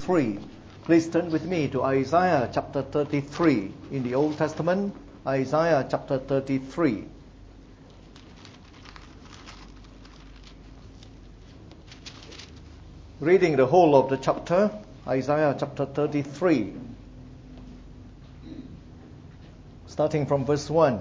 33. Please turn with me to Isaiah chapter 33 in the Old Testament. Isaiah chapter 33. Reading the whole of the chapter, Isaiah chapter 33. Starting from verse 1.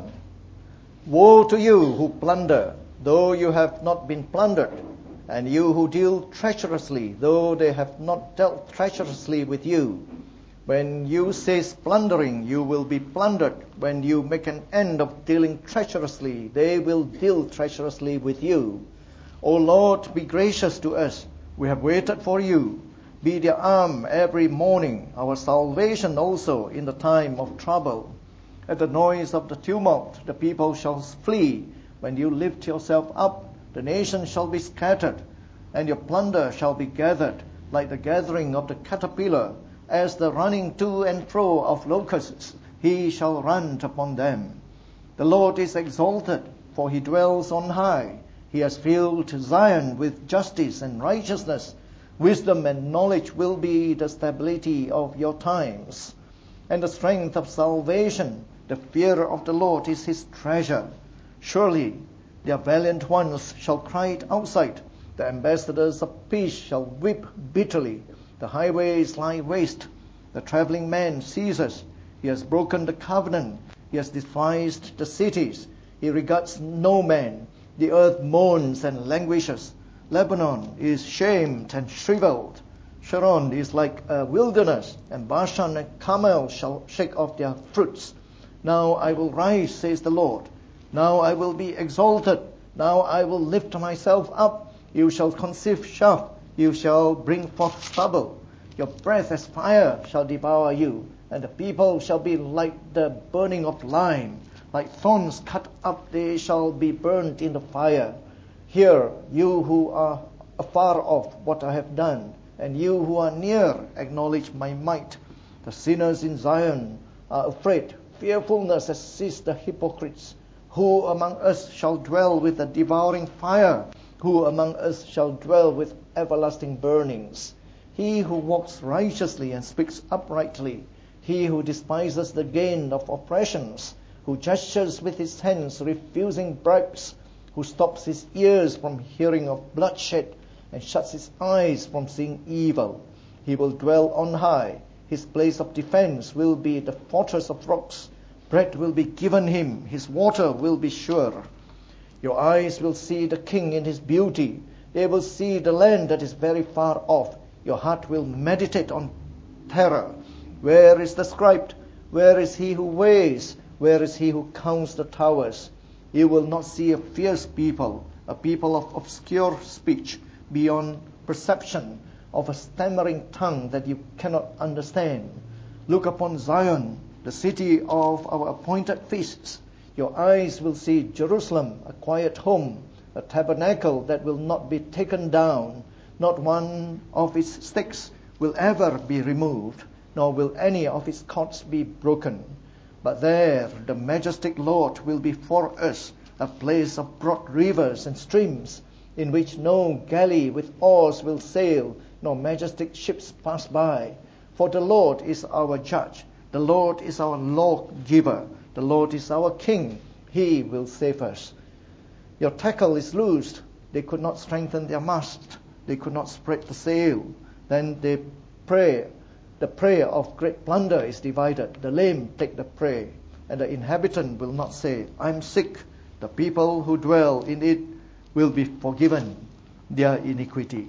Woe to you who plunder, though you have not been plundered, and you who deal treacherously, though they have not dealt treacherously with you. When you cease plundering, you will be plundered. When you make an end of dealing treacherously, they will deal treacherously with you. O Lord, be gracious to us. We have waited for you. Be their arm every morning, our salvation also in the time of trouble. At the noise of the tumult, the people shall flee. When you lift yourself up, the nations shall be scattered, and your plunder shall be gathered, like the gathering of the caterpillar, as the running to and fro of locusts. He shall run upon them. The Lord is exalted, for he dwells on high. He has filled Zion with justice and righteousness. Wisdom and knowledge will be the stability of your times, and the strength of salvation. The fear of the Lord is his treasure. Surely their valiant ones shall cry it outside. The ambassadors of peace shall weep bitterly. The highways lie waste. The traveling man ceases. He has broken the covenant. He has despised the cities. He regards no man. The earth moans and languishes. Lebanon is shamed and shriveled. Sharon is like a wilderness, and Bashan and Carmel shall shake off their fruits. Now I will rise, says the Lord. Now I will be exalted. Now I will lift myself up. You shall conceive chaff. You shall bring forth stubble. Your breath as fire shall devour you, and the people shall be like the burning of lime. Like thorns cut up, they shall be burned in the fire. Hear, you who are afar off, what I have done, and you who are near, acknowledge my might. The sinners in Zion are afraid. Fearfulness has seized the hypocrites. Who among us shall dwell with a devouring fire? Who among us shall dwell with everlasting burnings? He who walks righteously and speaks uprightly, he who despises the gain of oppressions, who gestures with his hands, refusing bribes, who stops his ears from hearing of bloodshed and shuts his eyes from seeing evil. He will dwell on high. His place of defense will be the fortress of rocks. Bread will be given him. His water will be sure. Your eyes will see the king in his beauty. They will see the land that is very far off. Your heart will meditate on terror. Where is the scribe? Where is he who weighs? Where is he who counts the towers? You will not see a fierce people, a people of obscure speech, beyond perception, of a stammering tongue that you cannot understand. Look upon Zion, the city of our appointed feasts. Your eyes will see Jerusalem, a quiet home, a tabernacle that will not be taken down. Not one of its sticks will ever be removed, nor will any of its cords be broken. But there the majestic Lord will be for us, a place of broad rivers and streams, in which no galley with oars will sail, nor majestic ships pass by. For the Lord is our judge. The Lord is our lawgiver. The Lord is our king. He will save us. Your tackle is loosed. They could not strengthen their mast. They could not spread the sail. Then they pray. The prey of great plunder is divided. The lame take the prey. And the inhabitant will not say, I am sick. The people who dwell in it will be forgiven their iniquity.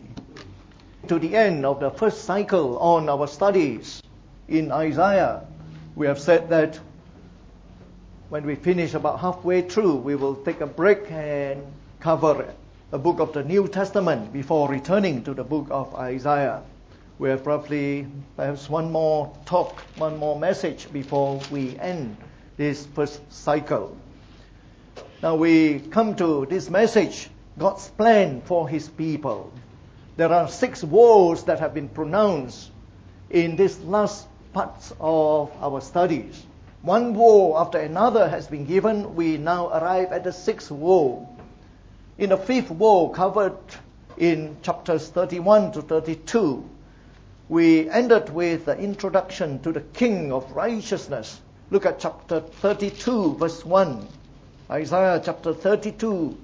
To the end of the first cycle on our studies in Isaiah, we have said that when we finish about halfway through, we will take a break and cover the book of the New Testament before returning to the book of Isaiah. We have roughly perhaps one more talk, one more message before we end this first cycle. Now we come to this message, God's plan for his people. There are 6 woes that have been pronounced in this last parts of our studies. One woe after another has been given. We now arrive at the 6th woe. In the 5th woe, covered in chapters 31 to 32, We ended with the introduction to the King of Righteousness. Look at chapter 32, verse 1. Isaiah chapter 32.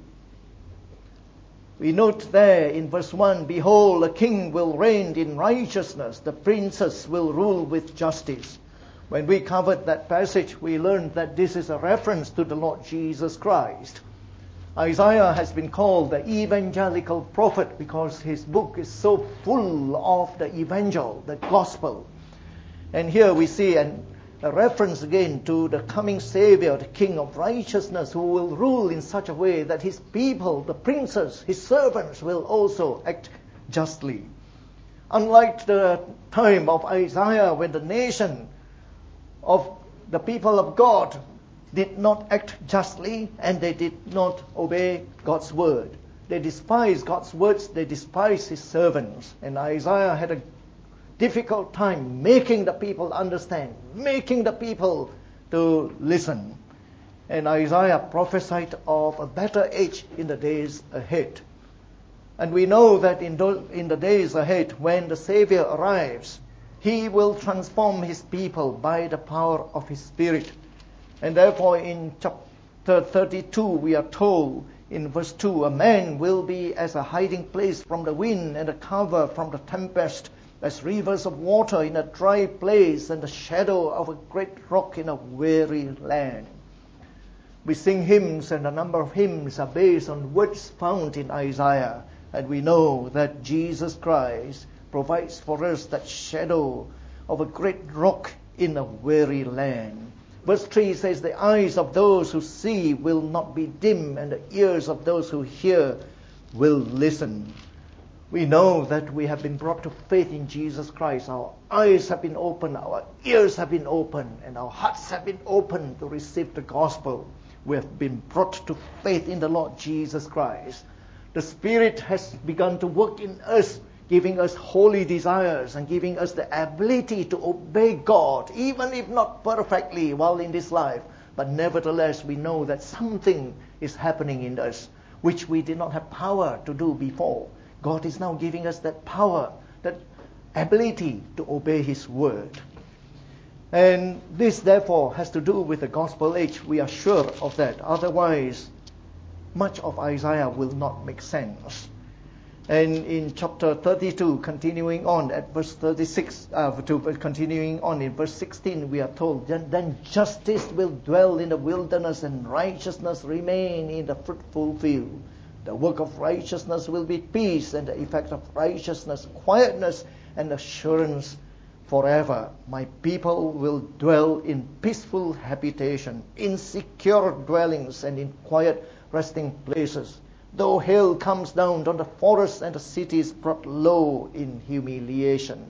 We note there in verse 1, "Behold, a king will reign in righteousness, the princes will rule with justice." When we covered that passage, we learned that this is a reference to the Lord Jesus Christ. Isaiah has been called the evangelical prophet because his book is so full of the evangel, the gospel. And here we see a reference again to the coming Savior, the King of Righteousness, who will rule in such a way that his people, the princes, his servants, will also act justly. Unlike the time of Isaiah, when the nation of the people of God did not act justly and they did not obey God's word. They despised God's words, they despised his servants. And Isaiah had a difficult time making the people understand, making the people to listen. And Isaiah prophesied of a better age in the days ahead. And we know that in the days ahead, when the Savior arrives, he will transform his people by the power of his Spirit. And therefore in chapter 32 we are told in verse 2, "A man will be as a hiding place from the wind and a cover from the tempest, as rivers of water in a dry place and the shadow of a great rock in a weary land." We sing hymns, and a number of hymns are based on words found in Isaiah. And we know that Jesus Christ provides for us that shadow of a great rock in a weary land. Verse 3 says, "The eyes of those who see will not be dim, and the ears of those who hear will listen." We know that we have been brought to faith in Jesus Christ. Our eyes have been opened, our ears have been opened, and our hearts have been opened to receive the gospel. We have been brought to faith in the Lord Jesus Christ. The Spirit has begun to work in us, giving us holy desires and giving us the ability to obey God, even if not perfectly while in this life. But nevertheless, we know that something is happening in us, which we did not have power to do before. God is now giving us that power, that ability to obey his word. And this, therefore, has to do with the gospel age. We are sure of that. Otherwise, much of Isaiah will not make sense. And in chapter 32, continuing on at verse 36, continuing on in verse 16, we are told, "Then justice will dwell in the wilderness and righteousness remain in the fruitful field. The work of righteousness will be peace, and the effect of righteousness, quietness and assurance forever. My people will dwell in peaceful habitation, in secure dwellings and in quiet resting places. Though hail comes down on the forests and the cities brought low in humiliation."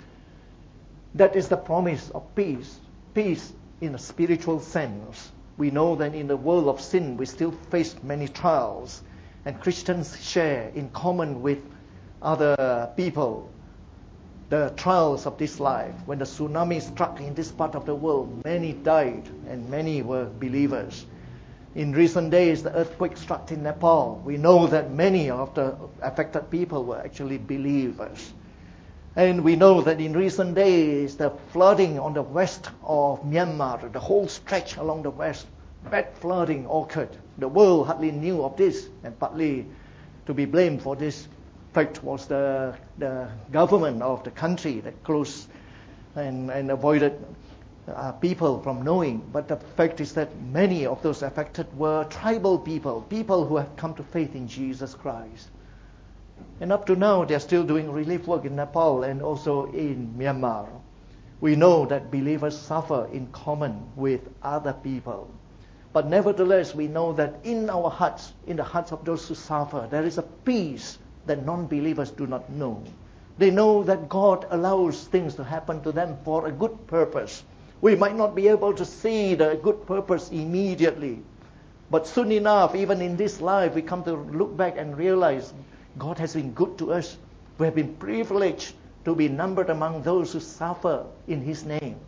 That is the promise of peace. Peace in a spiritual sense. We know that in the world of sin we still face many trials. And Christians share in common with other people the trials of this life. When the tsunami struck in this part of the world, many died and many were believers. In recent days, the earthquake struck in Nepal. We know that many of the affected people were actually believers. And we know that in recent days, the flooding on the west of Myanmar, the whole stretch along the west, bad flooding occurred. The world hardly knew of this, and partly to be blamed for this fact was the government of the country that closed and avoided people from knowing. But the fact is that many of those affected were tribal people, people who have come to faith in Jesus Christ. And up to now, they are still doing relief work in Nepal and also in Myanmar. We know that believers suffer in common with other people. But nevertheless, we know that in our hearts, in the hearts of those who suffer, there is a peace that non-believers do not know. They know that God allows things to happen to them for a good purpose. We might not be able to see the good purpose immediately, but soon enough, even in this life, we come to look back and realize God has been good to us. We have been privileged to be numbered among those who suffer in his name.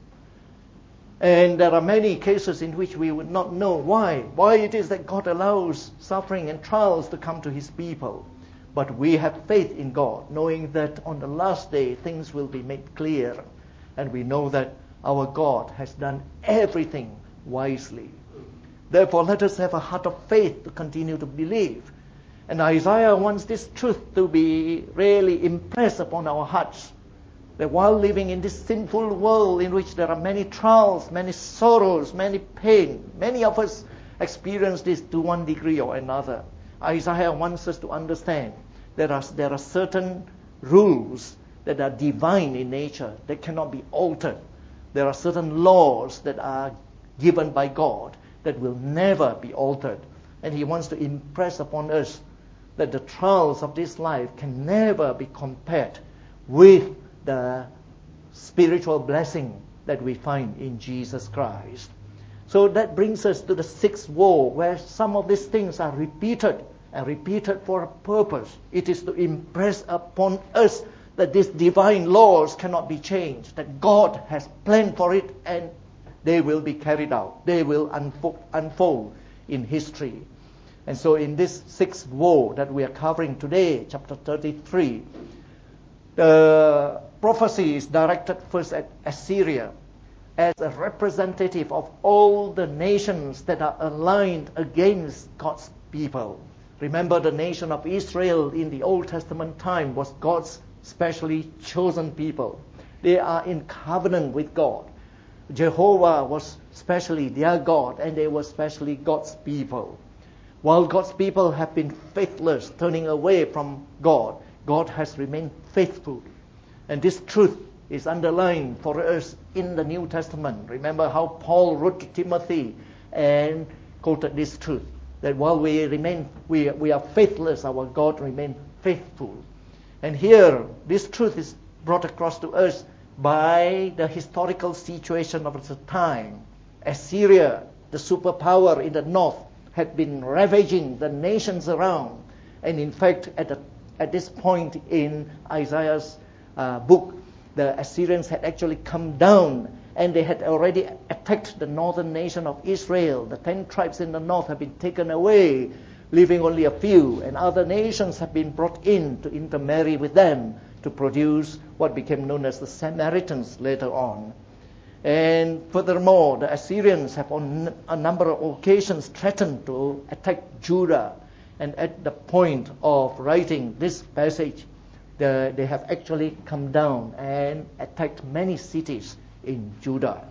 And there are many cases in which we would not know why it is that God allows suffering and trials to come to his people. But we have faith in God, knowing that on the last day things will be made clear. And we know that our God has done everything wisely. Therefore, let us have a heart of faith to continue to believe. And Isaiah wants this truth to be really impressed upon our hearts. That while living in this sinful world in which there are many trials, many sorrows, many pain, many of us experience this to one degree or another. Isaiah wants us to understand there are certain rules that are divine in nature that cannot be altered. There are certain laws that are given by God that will never be altered. And he wants to impress upon us that the trials of this life can never be compared with the spiritual blessing that we find in Jesus Christ. So that brings us to the sixth woe, where some of these things are repeated and repeated for a purpose. It is to impress upon us that these divine laws cannot be changed, that God has planned for it and they will be carried out. They will unfold in history. And so in this sixth woe that we are covering today, chapter 33, the prophecy is directed first at Assyria as a representative of all the nations that are aligned against God's people. Remember, the nation of Israel in the Old Testament time was God's specially chosen people. They are in covenant with God. Jehovah was specially their God, and they were specially God's people. While God's people have been faithless, turning away from God, God has remained faithful. And this truth is underlined for us in the New Testament. Remember how Paul wrote to Timothy and quoted this truth, that while we are faithless, our God remains faithful. And here, this truth is brought across to us by the historical situation of the time. Assyria, the superpower in the north, had been ravaging the nations around. And in fact, at this point in Isaiah's book, the Assyrians had actually come down and they had already attacked the northern nation of Israel. The 10 tribes in the north have been taken away, leaving only a few, and other nations have been brought in to intermarry with them to produce what became known as the Samaritans later on. And furthermore, the Assyrians have on a number of occasions threatened to attack Judah. And at the point of writing this passage, they have actually come down and attacked many cities in Judah.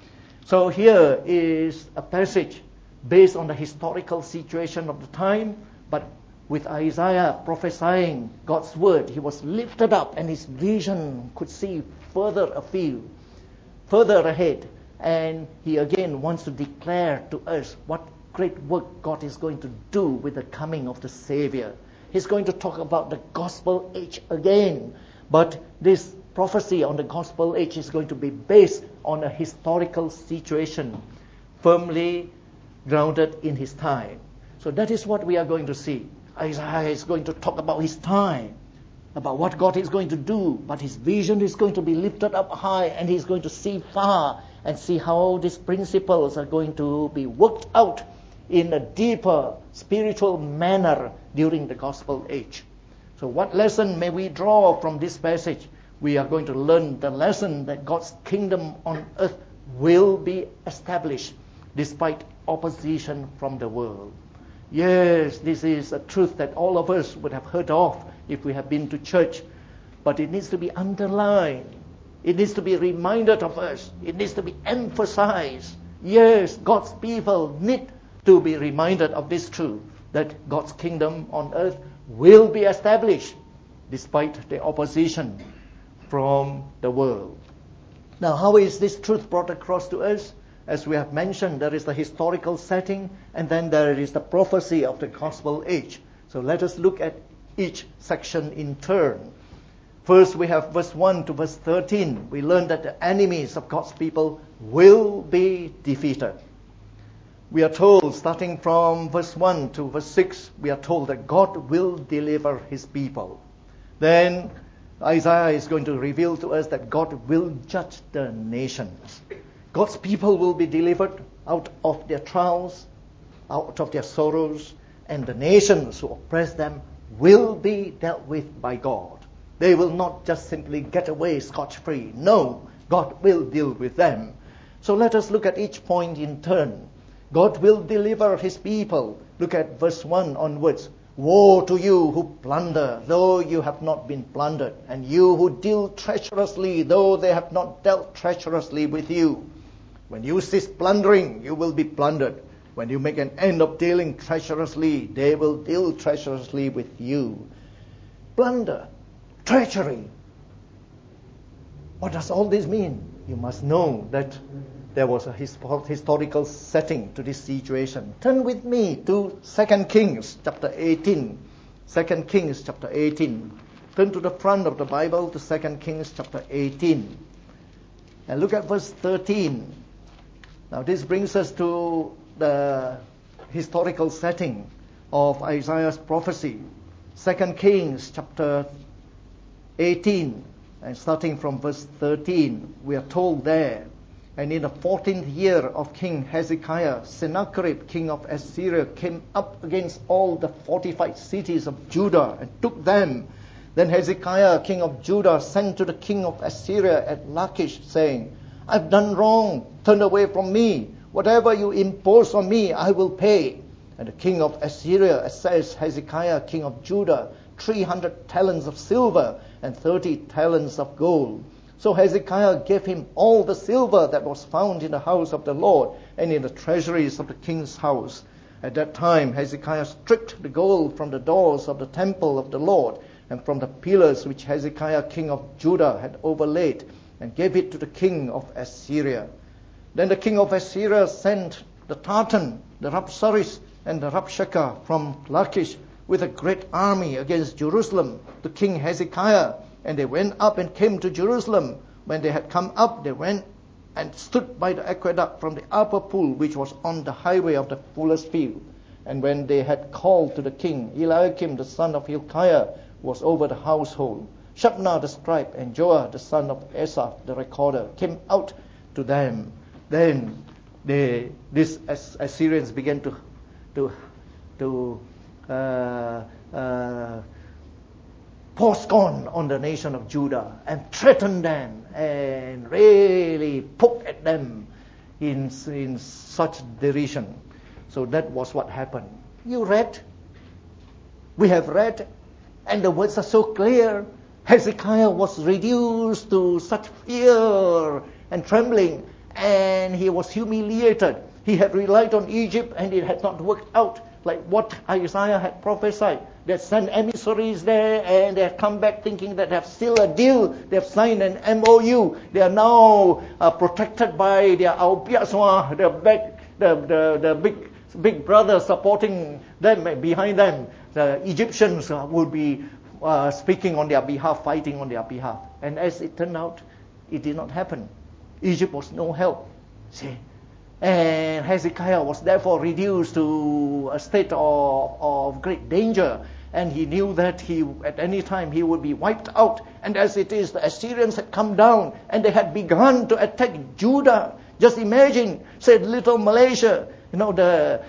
So here is a passage based on the historical situation of the time, but with Isaiah prophesying God's word. He was lifted up and his vision could see further afield, further ahead. And he again wants to declare to us what great work God is going to do with the coming of the Savior. He's going to talk about the gospel age again. But this prophecy on the gospel age is going to be based on a historical situation, firmly grounded in his time. So that is what we are going to see. Isaiah is going to talk about his time, about what God is going to do, but his vision is going to be lifted up high, and he's going to see far and see how these principles are going to be worked out in a deeper spiritual manner during the gospel age. So what lesson may we draw from this passage? We are going to learn the lesson that God's kingdom on earth will be established despite opposition from the world. Yes, this is a truth that all of us would have heard of if we have been to church, but it needs to be underlined. It needs to be reminded of us. It needs to be emphasized. Yes, God's people need to be reminded of this truth, that God's kingdom on earth will be established despite the opposition from the world. Now, how is this truth brought across to us? As we have mentioned, there is the historical setting, and then there is the prophecy of the gospel age. So let us look at each section in turn. First, we have verse 1 to verse 13. We learn that the enemies of God's people will be defeated. We are told, starting from verse 1 to verse 6, we are told that God will deliver his people. Then Isaiah is going to reveal to us that God will judge the nations. God's people will be delivered out of their trials, out of their sorrows, and the nations who oppress them will be dealt with by God. They will not just simply get away scot-free. No, God will deal with them. So let us look at each point in turn. God will deliver his people. Look at verse 1 onwards. Woe to you who plunder, though you have not been plundered, and you who deal treacherously, though they have not dealt treacherously with you. When you cease plundering, you will be plundered. When you make an end of dealing treacherously, they will deal treacherously with you. Plunder, treachery. What does all this mean? You must know that there was a historical setting to this situation. Turn with me to 2 Kings chapter 18. 2 Kings chapter 18. Turn to the front of the Bible to 2 Kings chapter 18. And look at verse 13. Now this brings us to the historical setting of Isaiah's prophecy. 2 Kings chapter 18, and starting from verse 13, we are told there, and in the 14th year of King Hezekiah, Sennacherib, king of Assyria, came up against all the fortified cities of Judah and took them. Then Hezekiah, king of Judah, sent to the king of Assyria at Lachish, saying, I've done wrong, turn away from me. Whatever you impose on me, I will pay. And the king of Assyria assessed Hezekiah, king of Judah, 300 talents of silver and 30 talents of gold. So Hezekiah gave him all the silver that was found in the house of the Lord and in the treasuries of the king's house. At that time Hezekiah stripped the gold from the doors of the temple of the Lord and from the pillars which Hezekiah king of Judah had overlaid, and gave it to the king of Assyria. Then the king of Assyria sent the Tartan, the Rabsaris, and the Rabshakeh from Lachish with a great army against Jerusalem to King Hezekiah. And they went up and came to Jerusalem. When they had come up, they went and stood by the aqueduct from the upper pool, which was on the highway of the fuller's field. And when they had called to the king, Eliakim the son of Hilkiah was over the household. Shebna the scribe and Joah the son of Asaph the recorder came out to them. Then these Assyrians began to pour scorn on the nation of Judah and threaten them and really poke at them in such derision. So that was what happened. You read, we have read, and the words are so clear. Hezekiah was reduced to such fear and trembling, and he was humiliated. He had relied on Egypt and it had not worked out like what Isaiah had prophesied. They sent emissaries there and they have come back thinking that they have sealed a deal. They have signed an MOU. They are now protected by their Aupiaswa, the big brother supporting them behind them. The Egyptians would be speaking on their behalf, fighting on their behalf. And as it turned out, it did not happen. Egypt was no help. See? And Hezekiah was therefore reduced to a state of great danger. And he knew that at any time he would be wiped out. And as it is, the Assyrians had come down and they had begun to attack Judah. Just imagine, said little Malaysia. You know,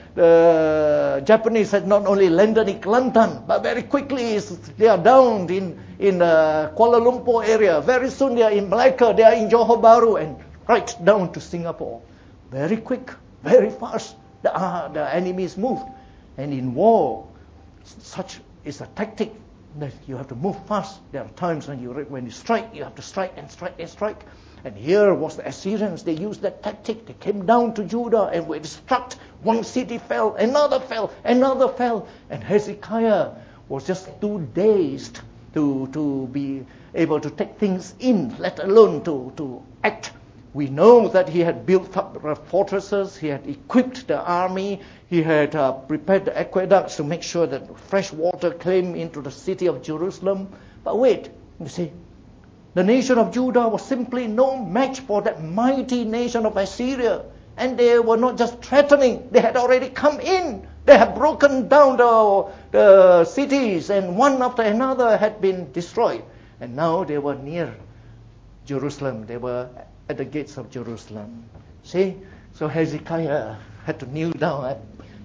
the Japanese had not only landed in Kelantan, but very quickly they are down in Kuala Lumpur area. Very soon they are in Malacca, they are in Johor Bahru, and right down to Singapore. Very quick, very fast, the enemies moved. And in war, such is a tactic that you have to move fast. There are times when you strike, you have to strike and strike and strike. And here was the Assyrians. They used that tactic. They came down to Judah and were struck. One city fell, another fell, another fell. And Hezekiah was just too dazed to be able to take things in, let alone to act. We know that he had built up fortresses, he had equipped the army, he had prepared the aqueducts to make sure that fresh water came into the city of Jerusalem. But wait, you see, the nation of Judah was simply no match for that mighty nation of Assyria. And they were not just threatening, they had already come in. They had broken down the cities, and one after another had been destroyed. And now they were near Jerusalem. They were at the gates of Jerusalem. See? So Hezekiah had to kneel down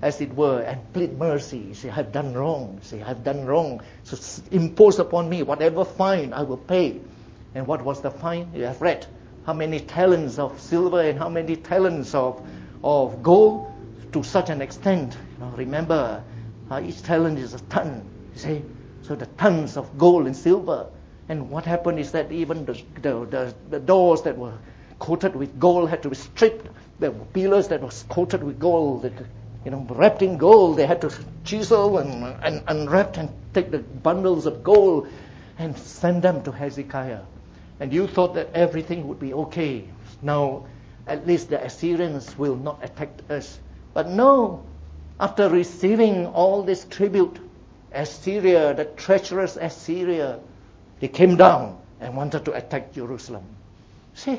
as it were, and plead mercy. Say, I've done wrong. Say, I've done wrong. So impose upon me whatever fine I will pay. And what was the fine? You have read. How many talents of silver and how many talents of gold? To such an extent. Remember, each talent is a ton. You see? So the tons of gold and silver. And what happened is that even the doors that were coated with gold had to be stripped. There were pillars that was coated with gold, wrapped in gold. They had to chisel and unwrap and take the bundles of gold and send them to Hezekiah. And you thought that everything would be okay. Now, at least the Assyrians will not attack us. But no, after receiving all this tribute, Assyria, the treacherous Assyria, they came down and wanted to attack Jerusalem. See,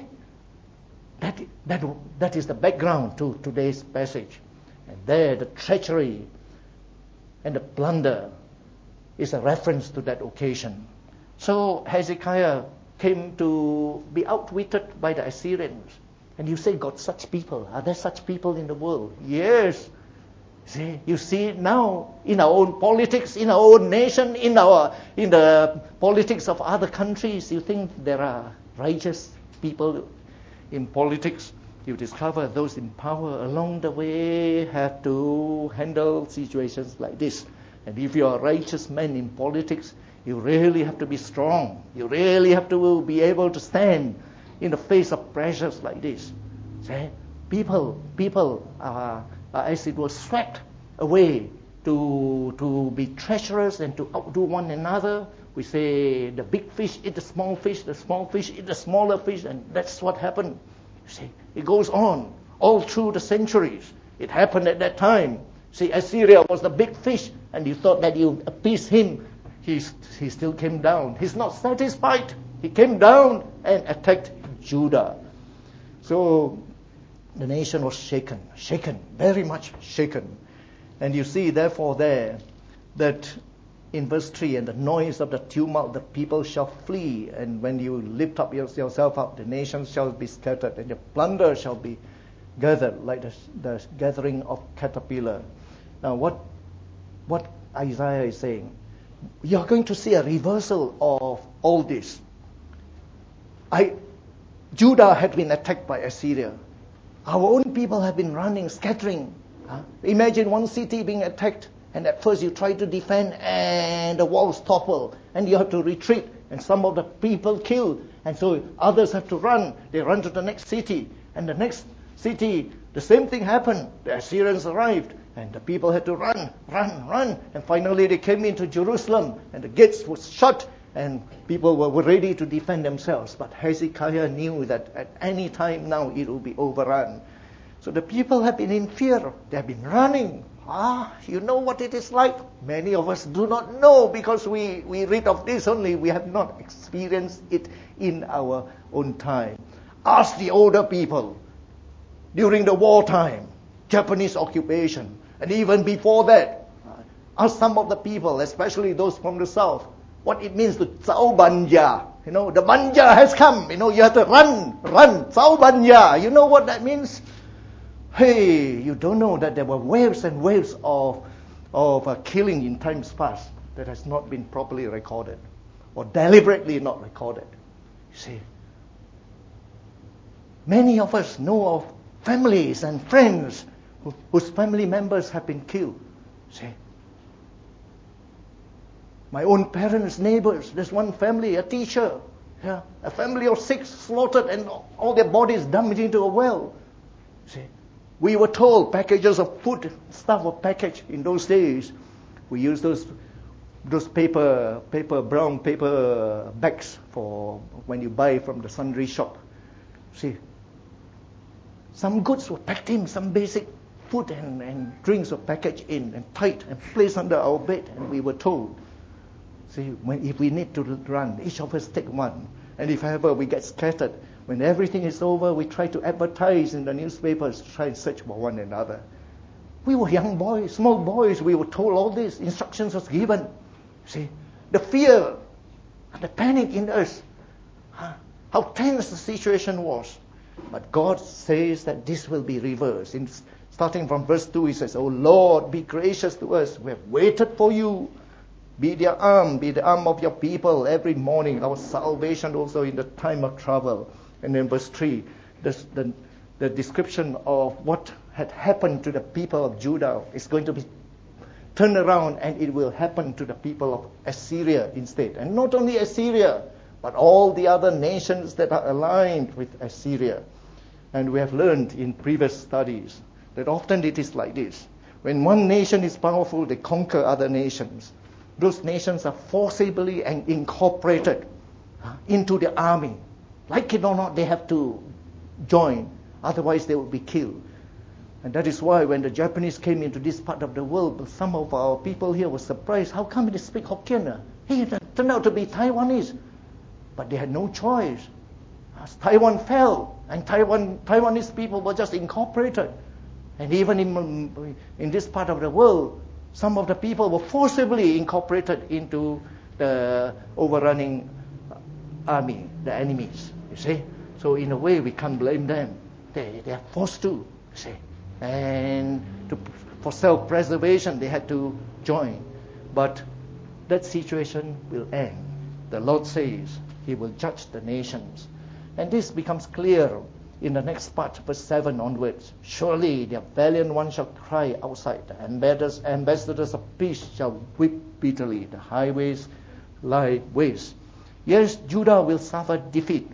that is the background to today's passage. And there, the treachery and the plunder is a reference to that occasion. So Hezekiah came to be outwitted by the Assyrians. And you say, God, such people, are there such people in the world? Yes. See, you see it now in our own politics, in our own nation, in the politics of other countries. You think there are righteous people in politics? You discover those in power along the way have to handle situations like this. And if you are a righteous man in politics, you really have to be strong. You really have to be able to stand in the face of pressures like this. See? People are, as it was, swept away to be treacherous and to outdo one another. We say the big fish eat the small fish eat the smaller fish, and that's what happened. See, it goes on all through the centuries. It happened at that time. See, Assyria was the big fish, and you thought that you appeased him. He still came down. He's not satisfied. He came down and attacked Judah. So the nation was shaken, very much shaken. And you see, therefore, there that in verse 3, and the noise of the tumult, the people shall flee. And when you lift up yourself up, the nations shall be scattered, and the plunder shall be gathered like the gathering of caterpillar. Now, what Isaiah is saying, you're going to see a reversal of all this. Judah had been attacked by Assyria. Our own people have been running, scattering. Imagine one city being attacked, and at first you try to defend, and the walls topple, and you have to retreat, and some of the people killed, and so others have to run. They run to the next city, and the next city, the same thing happened. The Assyrians arrived, and the people had to run, and finally they came into Jerusalem, and the gates were shut, and people were ready to defend themselves. But Hezekiah knew that at any time now it will be overrun. So the people have been in fear. They have been running. You know what it is like? Many of us do not know, because we read of this only. We have not experienced it in our own time. Ask the older people. During the wartime, Japanese occupation, and even before that, ask some of the people, especially those from the south, what it means to Tsao Banya. The Banya has come. You have to run. Tsao Banya. You know what that means? Hey, you don't know that there were waves and waves of killing in times past that has not been properly recorded, or deliberately not recorded. You see, many of us know of families and friends whose family members have been killed. See, my own parents, neighbors, there's one family, a teacher, a family of 6 slaughtered and all their bodies dumped into a well. See, we were told packages of food, stuff were packaged in those days. We used those brown paper bags for when you buy from the sundry shop. See, some goods were packed in, some basic food and drinks were packaged in and tight and placed under our bed, and we were told, see, if we need to run, each of us take one. And if ever we get scattered, when everything is over, we try to advertise in the newspapers, try and search for one another. We were young boys, small boys. We were told all this. Instructions was given. See, the fear and the panic in us. How tense the situation was. But God says that this will be reversed. In Starting from verse 2, he says, "O Lord, be gracious to us. We have waited for you. Be the arm of your people every morning, our salvation also in the time of trouble." And then verse 3, the description of what had happened to the people of Judah is going to be turned around, and it will happen to the people of Assyria instead. And not only Assyria, but all the other nations that are aligned with Assyria. And we have learned in previous studies that often it is like this. When one nation is powerful, they conquer other nations. Those nations are forcibly and incorporated into the army. Like it or not, they have to join. Otherwise, they will be killed. And that is why when the Japanese came into this part of the world, some of our people here were surprised. How come they speak Hokkien? It turned out to be Taiwanese. But they had no choice. As Taiwan fell, and Taiwanese people were just incorporated. And even in this part of the world, some of the people were forcibly incorporated into the overrunning army, the enemies, you see. So in a way, we can't blame them. They are forced to, you see. And for self-preservation, they had to join. But that situation will end. The Lord says He will judge the nations. And this becomes clear in the next part, verse 7 onwards. "Surely the valiant ones shall cry outside. The ambassadors of peace shall weep bitterly. The highways lie waste." Yes, Judah will suffer defeat.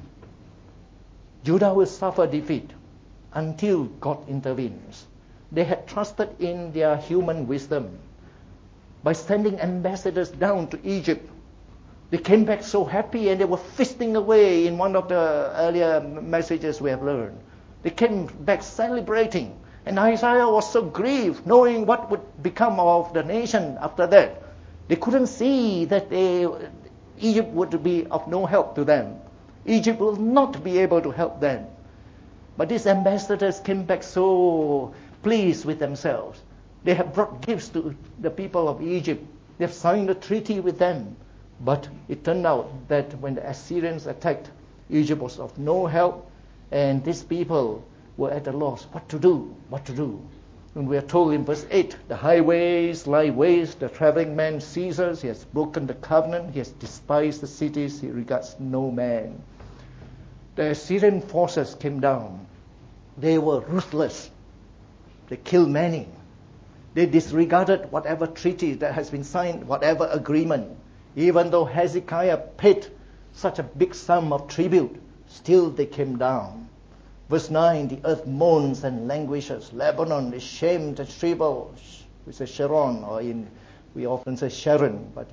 Judah will suffer defeat until God intervenes. They had trusted in their human wisdom by sending ambassadors down to Egypt. They came back so happy, and they were feasting away in one of the earlier messages we have learned. They came back celebrating. And Isaiah was so grieved, knowing what would become of the nation after that. They couldn't see that Egypt would be of no help to them. Egypt will not be able to help them. But these ambassadors came back so pleased with themselves. They have brought gifts to the people of Egypt. They have signed a treaty with them. But it turned out that when the Assyrians attacked, Egypt was of no help, and these people were at a loss. What to do? And we are told in verse 8, "The highways lie waste, the traveling man ceases, he has broken the covenant, he has despised the cities, he regards no man." The Assyrian forces came down. They were ruthless. They killed many. They disregarded whatever treaty that has been signed, whatever agreement. Even though Hezekiah paid such a big sum of tribute, still they came down. Verse 9, "The earth moans and languishes. Lebanon is shamed and shriveled." We say Sharon, or we often say Sharon, but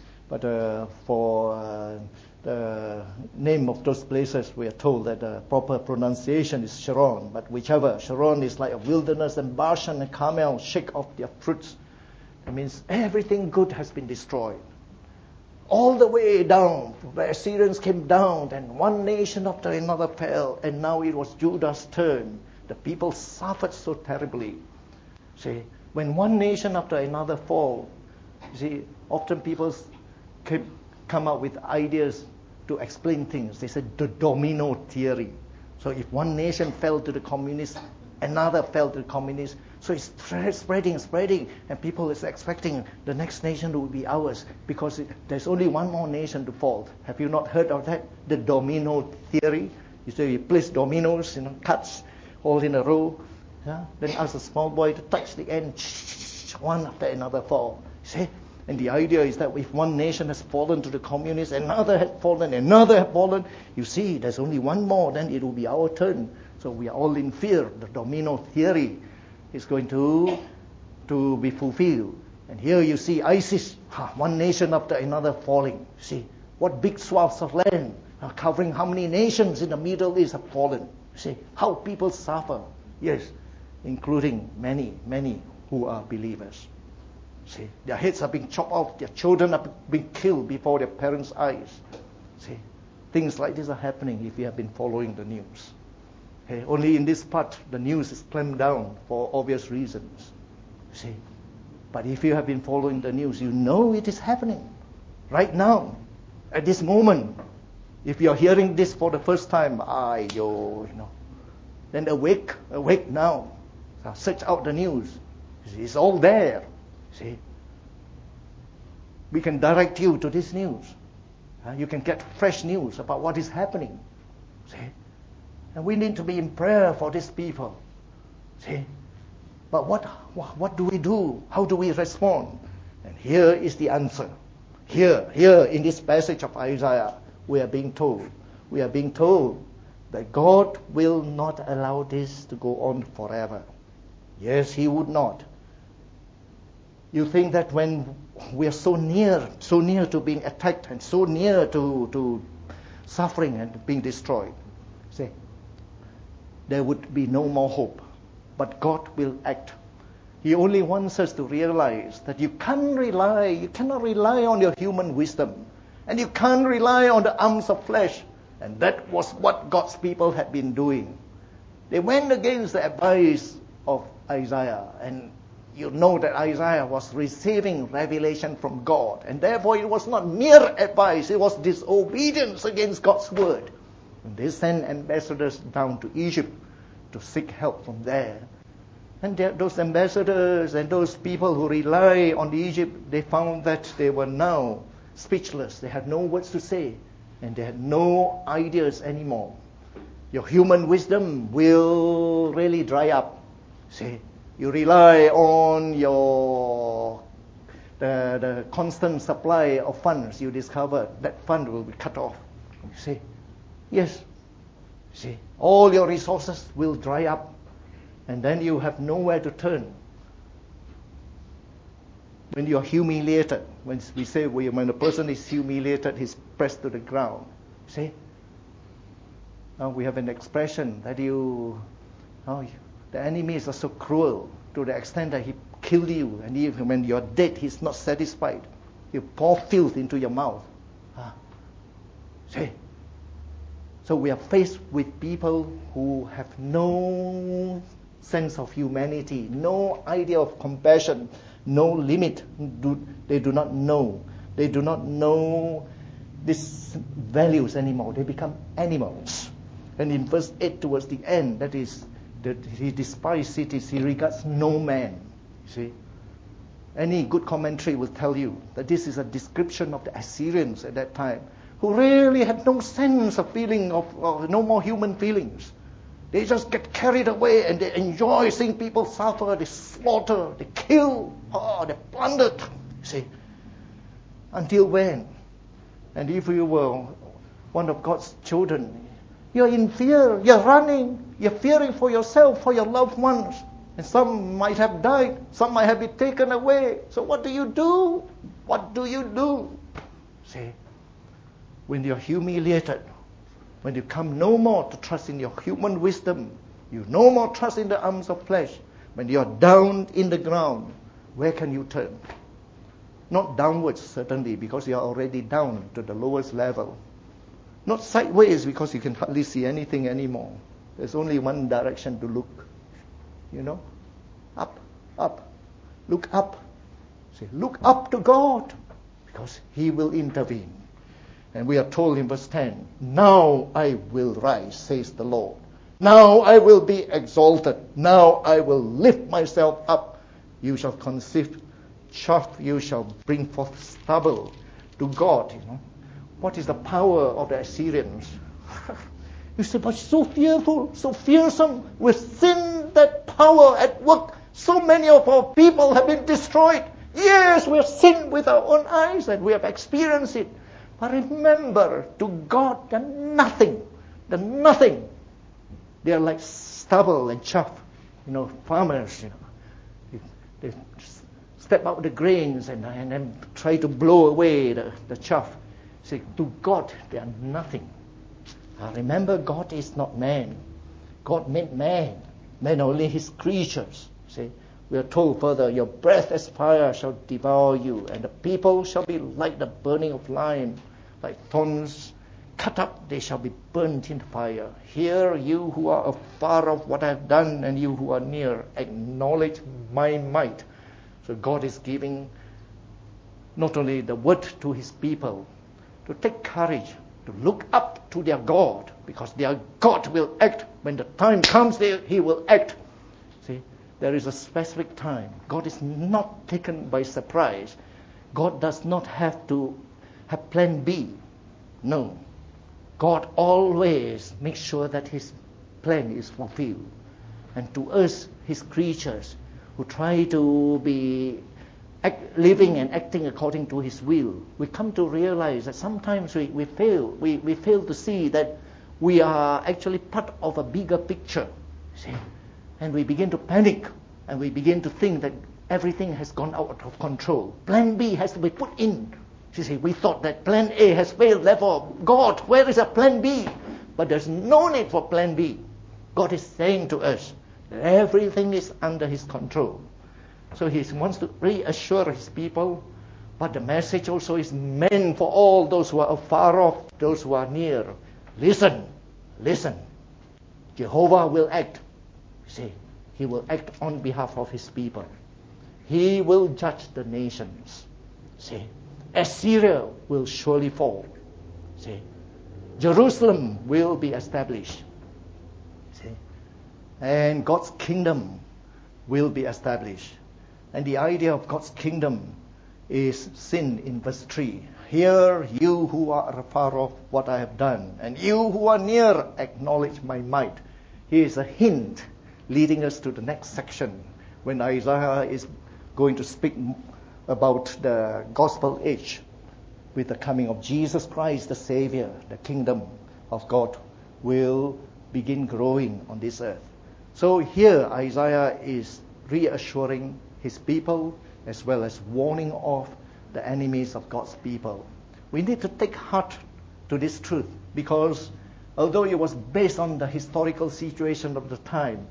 for the name of those places, we are told that the proper pronunciation is Sharon. But whichever, Sharon is like a wilderness, and Bashan and Carmel shake off their fruits. That means everything good has been destroyed. All the way down, the Assyrians came down, and one nation after another fell, and now it was Judah's turn. The people suffered so terribly. See, when one nation after another fall, see, often people come up with ideas to explain things. They said the domino theory. So if one nation fell to the communists, another fell to the communists. So it's spreading, and people is expecting the next nation will be ours because there's only one more nation to fall. Have you not heard of that? The domino theory. You say you place dominoes, cuts all in a row. Yeah? Then ask a small boy to touch the end, one after another fall. See? And the idea is that if one nation has fallen to the communists, another has fallen, you see, there's only one more, then it will be our turn. So we are all in fear. The domino theory is going to be fulfilled. And here you see ISIS, one nation after another falling. See, what big swaths of land covering how many nations in the Middle East have fallen. See, how people suffer. Yes, including many, many who are believers. See, their heads are being chopped off, their children are being killed before their parents' eyes. See, things like this are happening if you have been following the news. Okay, only in this part, the news is clamped down for obvious reasons. See, but if you have been following the news, you know it is happening right now, at this moment. If you are hearing this for the first time, then awake now. Search out the news. It's all there. See? We can direct you to this news. You can get fresh news about what is happening. See? And we need to be in prayer for these people. See? But what do we do? How do we respond? And here is the answer. Here in this passage of Isaiah, we are being told that God will not allow this to go on forever. Yes, He would not. You think that when we are so near to being attacked and so near to suffering and being destroyed, see, there would be no more hope. But God will act. He only wants us to realize that you cannot rely on your human wisdom, and you can't rely on the arms of flesh. And that was what God's people had been doing. They went against the advice of Isaiah, and you know that Isaiah was receiving revelation from God, and therefore it was not mere advice, it was disobedience against God's word. And they sent ambassadors down to Egypt to seek help from there. And those ambassadors and those people who rely on Egypt, they found that they were now speechless. They had no words to say, and they had no ideas anymore. Your human wisdom will really dry up. See, you rely on the constant supply of funds. You discover that fund will be cut off. You see, yes. See, all your resources will dry up, and then you have nowhere to turn. When you are humiliated, when we say when a person is humiliated, he's pressed to the ground. See, now we have an expression that the enemies are so cruel to the extent that he killed you, and even when you're dead, he's not satisfied. He pour filth into your mouth. See. So we are faced with people who have no sense of humanity, no idea of compassion, no limit. They do not know. They do not know these values anymore. They become animals. And in verse 8 towards the end, that is, that he despises cities, he regards no man. See? Any good commentary will tell you that this is a description of the Assyrians at that time, who really had no sense of feeling, of no more human feelings. They just get carried away and they enjoy seeing people suffer, they slaughter, they kill, they plundered. See? Until when? And if you were one of God's children, you're in fear, you're running, you're fearing for yourself, for your loved ones. And some might have died, some might have been taken away. So what do you do? What do you do? See? When you're humiliated, when you come no more to trust in your human wisdom, you no more trust in the arms of flesh, when you're down in the ground, where can you turn? Not downwards, certainly, because you're already down to the lowest level. Not sideways, because you can hardly see anything anymore. There's only one direction to look. You know? Up, up. Look up. Say, look up to God, because He will intervene. And we are told in verse 10, now I will rise, says the Lord. Now I will be exalted. Now I will lift myself up. You shall conceive chaff, you shall bring forth stubble to God. You know, what is the power of the Assyrians? You say, but so fearful, so fearsome. We've seen that power at work. So many of our people have been destroyed. Yes, we have seen with our own eyes and we have experienced it. But remember, to God, they're nothing. They're nothing. They're like stubble and chaff. You know, farmers, they step out the grains and then try to blow away the chaff. Say, to God, they are nothing. Now remember, God is not man. God made man. Men are only His creatures. See, we are told further, your breath as fire shall devour you, and the people shall be like the burning of lime. Like thorns cut up, they shall be burnt in fire. Hear, you who are afar off, what I have done, and you who are near, acknowledge my might. So God is giving not only the word to His people, to take courage, to look up to their God, because their God will act. When the time comes, He will act. See, there is a specific time. God is not taken by surprise. God does not have to have plan B. No. God always makes sure that His plan is fulfilled. And to us, His creatures, who try to be living and acting according to His will, we come to realize that sometimes we fail. We fail to see that we are actually part of a bigger picture. See? And we begin to panic, and we begin to think that everything has gone out of control. Plan B has to be put in. You see, we thought that plan A has failed, therefore, God, where is a plan B? But there's no need for plan B. God is saying to us that everything is under His control. So He wants to reassure His people, but the message also is meant for all those who are far off, those who are near. Listen, listen. Jehovah will act. See, He will act on behalf of His people. He will judge the nations. See, Assyria will surely fall. See, Jerusalem will be established. See, and God's kingdom will be established. And the idea of God's kingdom is seen in verse 3. Hear, you who are afar off, what I have done, and you who are near, acknowledge my might. Here is a hint leading us to the next section, when Isaiah is going to speak about the gospel age. With the coming of Jesus Christ, the Savior, the kingdom of God will begin growing on this earth. So here Isaiah is reassuring his people as well as warning off the enemies of God's people. We need to take heart to this truth, because although it was based on the historical situation of the time,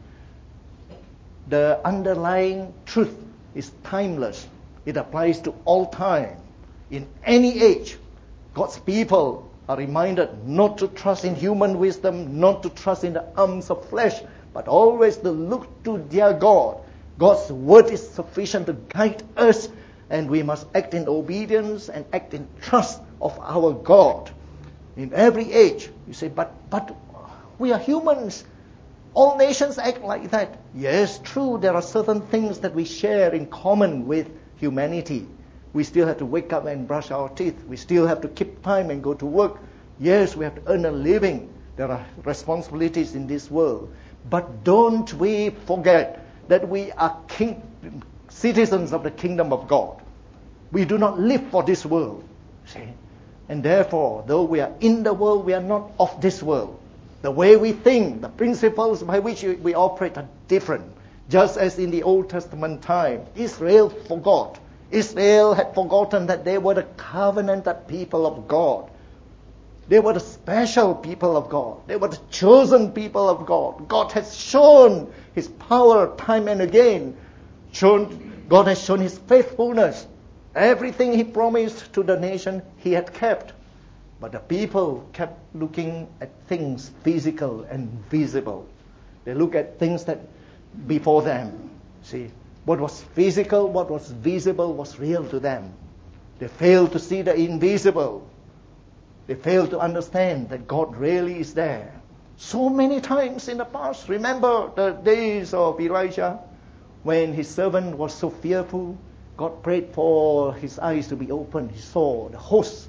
the underlying truth is timeless. It applies to all time. In any age, God's people are reminded not to trust in human wisdom, not to trust in the arms of flesh, but always to look to their God. God's word is sufficient to guide us, and we must act in obedience and act in trust of our God. In every age, you say, but we are humans. All nations act like that. Yes, true, there are certain things that we share in common with humanity. We still have to wake up and brush our teeth. We still have to keep time and go to work. Yes, we have to earn a living. There are responsibilities in this world. But don't we forget that we are citizens of the kingdom of God. We do not live for this world. See? And therefore, though we are in the world, we are not of this world. The way we think, the principles by which we operate are different. Just as in the Old Testament time, Israel forgot. Israel had forgotten that they were the covenanted people of God. They were the special people of God. They were the chosen people of God. God has shown His power time and again. God has shown His faithfulness. Everything He promised to the nation, He had kept. But the people kept looking at things physical and visible. They look at things that before them. See, what was physical, what was visible was real to them. They failed to see the invisible. They failed to understand that God really is there. So many times in the past, remember the days of Elijah, when his servant was so fearful, God prayed for his eyes to be opened. He saw the hosts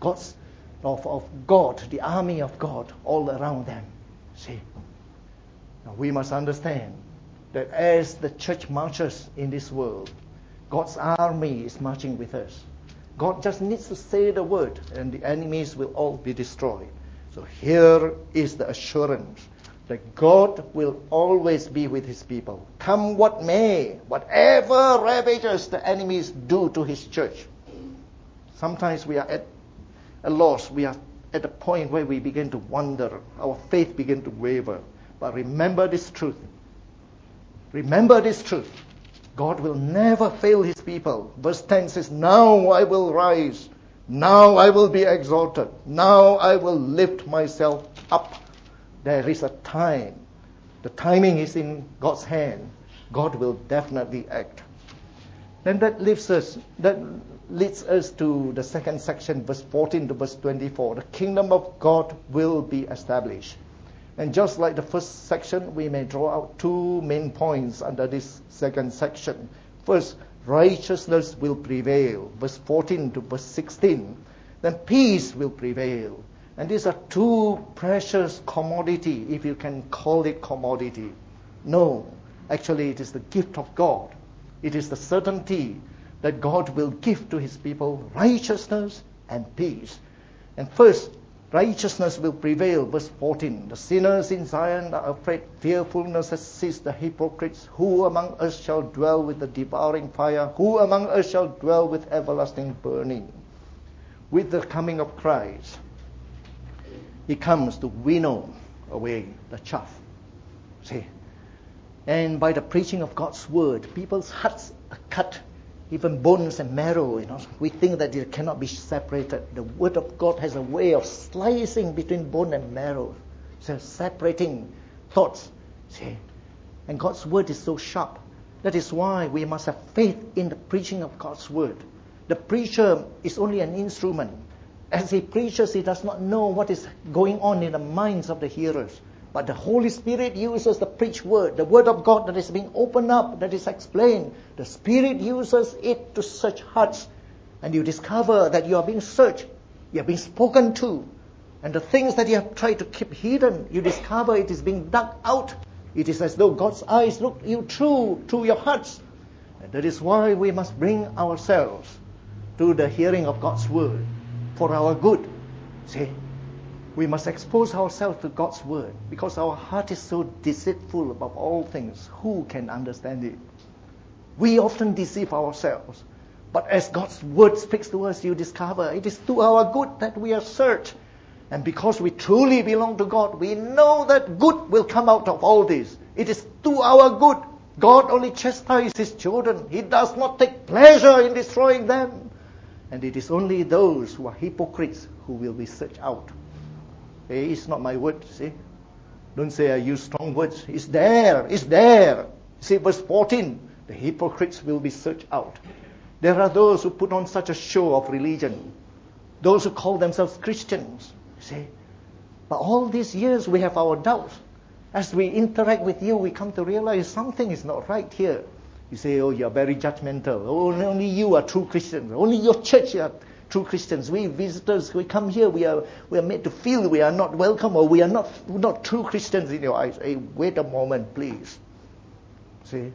of God, the army of God, all around them. See, now we must understand that as the church marches in this world, God's army is marching with us. God just needs to say the word, and the enemies will all be destroyed. So here is the assurance that God will always be with His people. Come what may, whatever ravages the enemies do to His church. Sometimes we are at a loss. We are at a point where we begin to wonder. Our faith begins to waver. But remember this truth. Remember this truth. God will never fail His people. Verse 10 says, now I will rise. Now I will be exalted. Now I will lift myself up. There is a time. The timing is in God's hand. God will definitely act. Then that leads us to the second section, verse 14 to verse 24. The kingdom of God will be established. And just like the first section, we may draw out two main points under this second section. First, righteousness will prevail, verse 14 to verse 16. Then peace will prevail. And these are two precious commodity, if you can call it commodity. No, actually it is the gift of God. It is the certainty that God will give to his people righteousness and peace. And first, righteousness will prevail, verse 14. The sinners in Zion are afraid. Fearfulness has seized the hypocrites. Who among us shall dwell with the devouring fire? Who among us shall dwell with everlasting burning? With the coming of Christ, he comes to winnow away the chaff. See? And by the preaching of God's word, people's hearts are cut, even bones and marrow. We think that they cannot be separated. The word of God has a way of slicing between bone and marrow, so separating thoughts. See? And God's word is so sharp. That is why we must have faith in the preaching of God's word. The preacher is only an instrument. As he preaches, he does not know what is going on in the minds of the hearers. But the Holy Spirit uses the preached word, the word of God that is being opened up, that is explained. The Spirit uses it to search hearts. And you discover that you are being searched. You are being spoken to. And the things that you have tried to keep hidden, you discover it is being dug out. It is as though God's eyes look you through your hearts. And that is why we must bring ourselves to the hearing of God's word for our good. See? We must expose ourselves to God's word because our heart is so deceitful above all things. Who can understand it? We often deceive ourselves. But as God's word speaks to us, you discover it is to our good that we are searched. And because we truly belong to God, we know that good will come out of all this. It is to our good. God only chastises his children. He does not take pleasure in destroying them. And it is only those who are hypocrites who will be searched out. Hey, it's not my word, see? Don't say I use strong words. It's there. It's there. See, verse 14. The hypocrites will be searched out. There are those who put on such a show of religion. Those who call themselves Christians. See? But all these years we have our doubts. As we interact with you, we come to realize something is not right here. You say, oh, you're very judgmental. Oh, only you are true Christians. Only your church are true Christians. We visitors, we come here, we are made to feel we are not welcome or we are not true Christians in your eyes. Hey, wait a moment, please. See?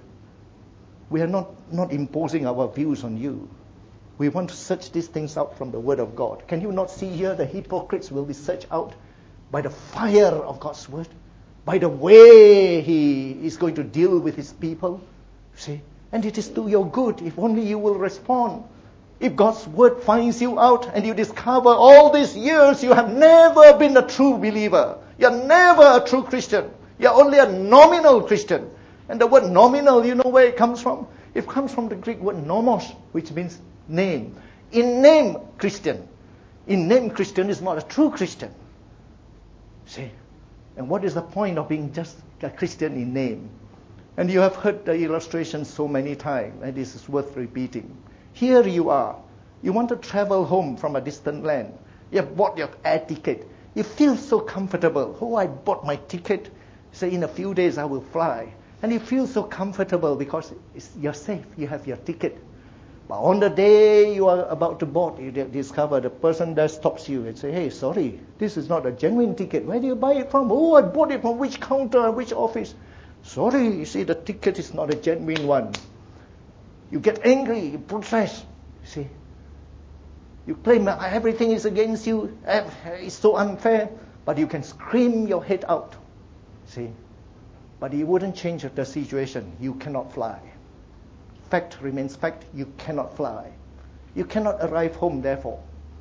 We are not imposing our views on you. We want to search these things out from the Word of God. Can you not see here the hypocrites will be searched out by the fire of God's Word? By the way He is going to deal with His people? See? And it is to your good if only you will respond. If God's Word finds you out and you discover all these years you have never been a true believer. You're never a true Christian. You're only a nominal Christian. And the word nominal, you know where it comes from? It comes from the Greek word nomos, which means name. In name, Christian. In name, Christian is not a true Christian. See? And what is the point of being just a Christian in name? And you have heard the illustration so many times, and this is worth repeating. Here you are. You want to travel home from a distant land. You have bought your air ticket. You feel so comfortable. Oh, I bought my ticket. Say in a few days I will fly. And you feel so comfortable because you're safe. You have your ticket. But on the day you are about to board, you discover the person that stops you and say, hey, sorry, this is not a genuine ticket. Where do you buy it from? Oh, I bought it from which counter and which office? Sorry, you see, the ticket is not a genuine one. You get angry, you protest. You see, you claim everything is against you. It's so unfair. But you can scream your head out. See, but it wouldn't change the situation. You cannot fly. Fact remains fact. You cannot fly. You cannot arrive home, therefore.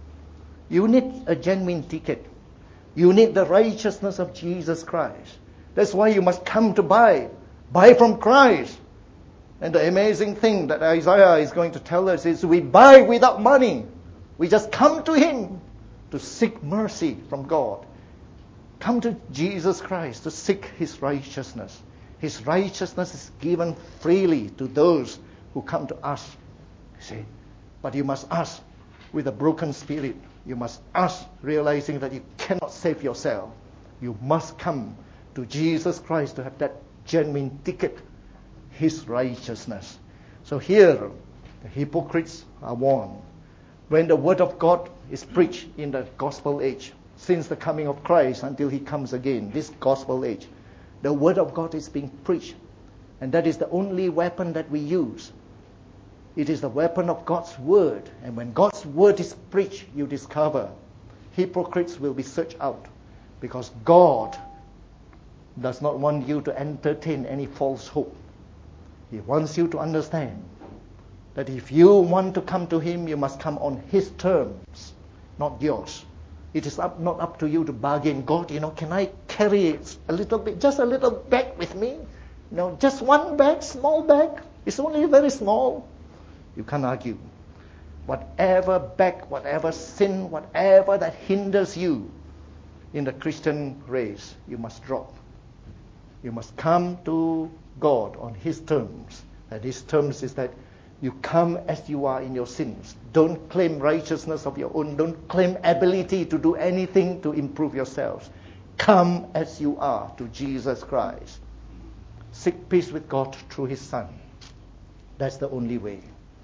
You need a genuine ticket. You need the righteousness of Jesus Christ. That's why you must come to buy. Buy from Christ. And the amazing thing that Isaiah is going to tell us is we buy without money. We just come to Him to seek mercy from God. Come to Jesus Christ to seek His righteousness. His righteousness is given freely to those who come to us. See? But you must ask with a broken spirit. You must ask realizing that you cannot save yourself. You must come to Jesus Christ to have that genuine ticket, His righteousness. So here, the hypocrites are warned. When the Word of God is preached in the gospel age, since the coming of Christ until He comes again, this gospel age, the Word of God is being preached. And that is the only weapon that we use. It is the weapon of God's Word. And when God's Word is preached, you discover hypocrites will be searched out. Because God does not want you to entertain any false hope. He wants you to understand that if you want to come to Him, you must come on His terms, not yours. It is not up to you to bargain. God, can I carry a little bit, just a little bag with me? Just one bag, small bag. It's only very small. You can't argue. Whatever bag, whatever sin, whatever that hinders you in the Christian race, you must drop. You must come to God on His terms. And His terms is that you come as you are in your sins. Don't claim righteousness of your own. Don't claim ability to do anything to improve yourselves. Come as you are to Jesus Christ. Seek peace with God through His Son. That's the only way.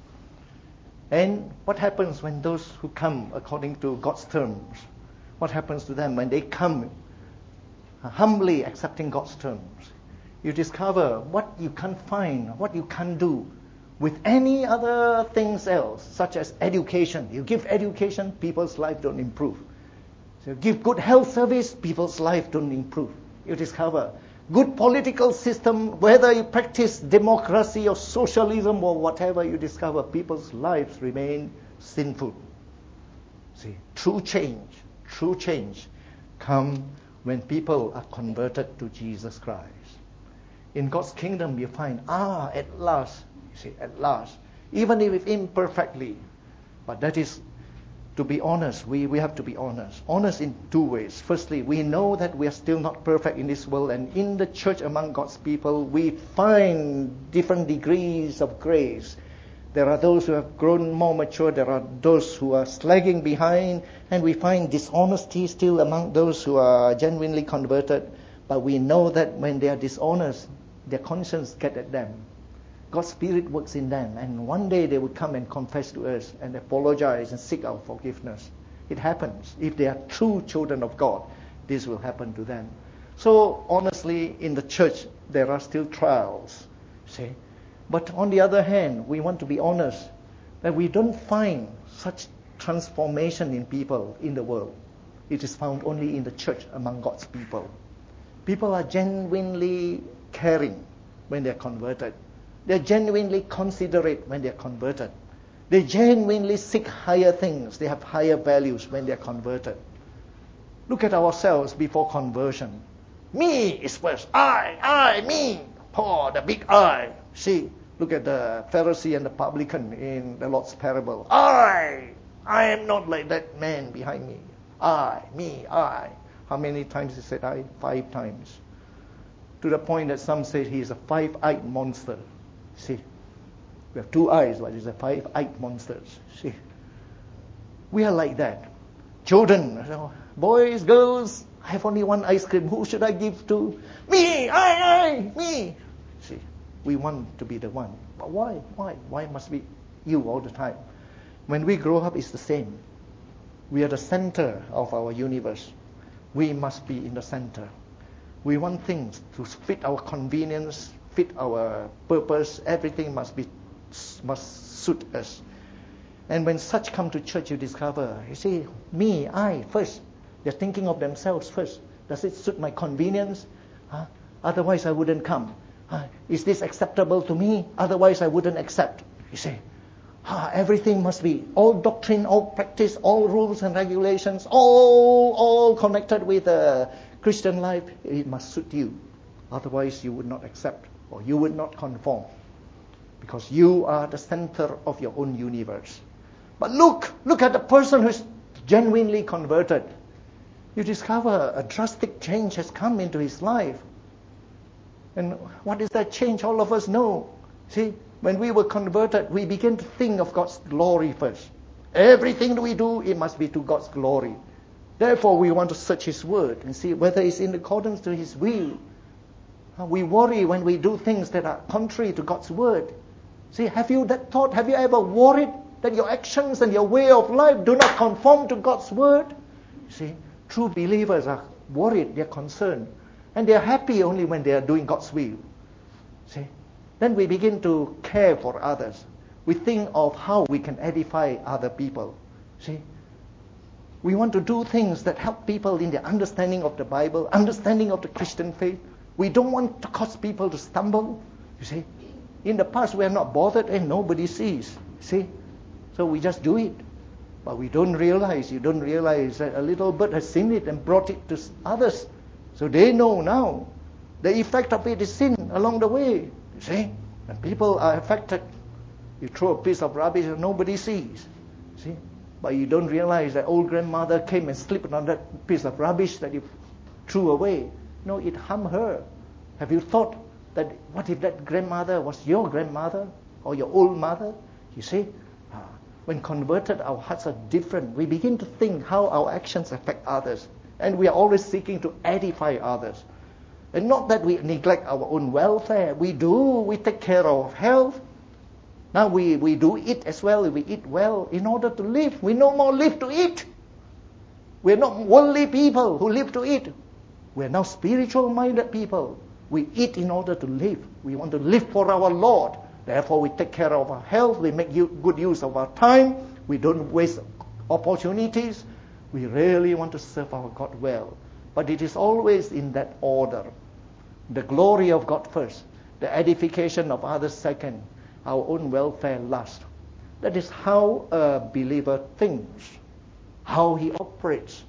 And what happens when those who come according to God's terms, what happens to them when they come humbly accepting God's terms? You discover what you can't find, what you can't do with any other things else, such as education. You give education, people's life don't improve. So you give good health service, people's life don't improve. You discover good political system, whether you practice democracy or socialism or whatever, you discover people's lives remain sinful. See, true change come when people are converted to Jesus Christ. In God's kingdom, you find, at last, even if imperfectly, but that is, to be honest, we have to be honest. Honest in two ways. Firstly, we know that we are still not perfect in this world, and in the church among God's people, we find different degrees of grace. There are those who have grown more mature, there are those who are slagging behind, and we find dishonesty still among those who are genuinely converted. But we know that when they are dishonest, their conscience gets at them. God's Spirit works in them, and one day they will come and confess to us and apologize and seek our forgiveness. It happens. If they are true children of God, this will happen to them. So honestly, in the church, there are still trials. See? But on the other hand, we want to be honest that we don't find such transformation in people in the world. It is found only in the church among God's people. People are genuinely caring when they are converted. They're genuinely considerate when they're converted. They genuinely seek higher things. They have higher values when they're converted. Look at ourselves before conversion. Me is first. I, me. Oh, the big I. See, look at the Pharisee and the publican in the Lord's parable. I am not like that man behind me. I, me, I. How many times he said I? 5 times. To the point that some say he is a 5-eyed monster. See, we have 2 eyes, but it's a 5-eyed monster. See, we are like that. Children, boys, girls, I have only one ice cream. Who should I give to? Me, I, me. See, we want to be the one. But why? Why must be you all the time? When we grow up, it's the same. We are the center of our universe. We must be in the center. We want things to fit our convenience, fit our purpose. Everything must suit us. And when such come to church, you discover, you see, me, I first. They're thinking of themselves first. Does it suit my convenience? Otherwise, I wouldn't come. Is this acceptable to me? Otherwise, I wouldn't accept. You see, everything must be, all doctrine, all practice, all rules and regulations, all connected with Christian life. It must suit you. Otherwise, you would not accept or you would not conform. Because you are the center of your own universe. But look at the person who's genuinely converted. You discover a drastic change has come into his life. And what is that change? All of us know. See, when we were converted, we began to think of God's glory first. Everything that we do, it must be to God's glory. Therefore, we want to search His Word and see whether it's in accordance to His will. We worry when we do things that are contrary to God's Word. See, have you that thought? Have you ever worried that your actions and your way of life do not conform to God's Word? See, true believers are worried, they're concerned. And they're happy only when they are doing God's will. See, then we begin to care for others. We think of how we can edify other people. See, we want to do things that help people in their understanding of the Bible, understanding of the Christian faith. We don't want to cause people to stumble. You see, in the past we are not bothered and nobody sees. See, so we just do it. But we don't realize, you don't realize that a little bird has seen it and brought it to others. So they know now. The effect of it is sin along the way. You see, and people are affected. You throw a piece of rubbish and nobody sees. See, but you don't realize that old grandmother came and slipped on that piece of rubbish that you threw away. No, it harmed her. Have you thought that what if that grandmother was your grandmother or your old mother? You see, when converted, our hearts are different. We begin to think how our actions affect others. And we are always seeking to edify others. And not that we neglect our own welfare. We do. We take care of health. Now we do eat as well. We eat well in order to live. We no more live to eat. We're not worldly people who live to eat. We're now spiritual-minded people. We eat in order to live. We want to live for our Lord. Therefore, we take care of our health. We make good use of our time. We don't waste opportunities. We really want to serve our God well. But it is always in that order. The glory of God first. The edification of others second. Our own welfare last. That is how a believer thinks. How he operates.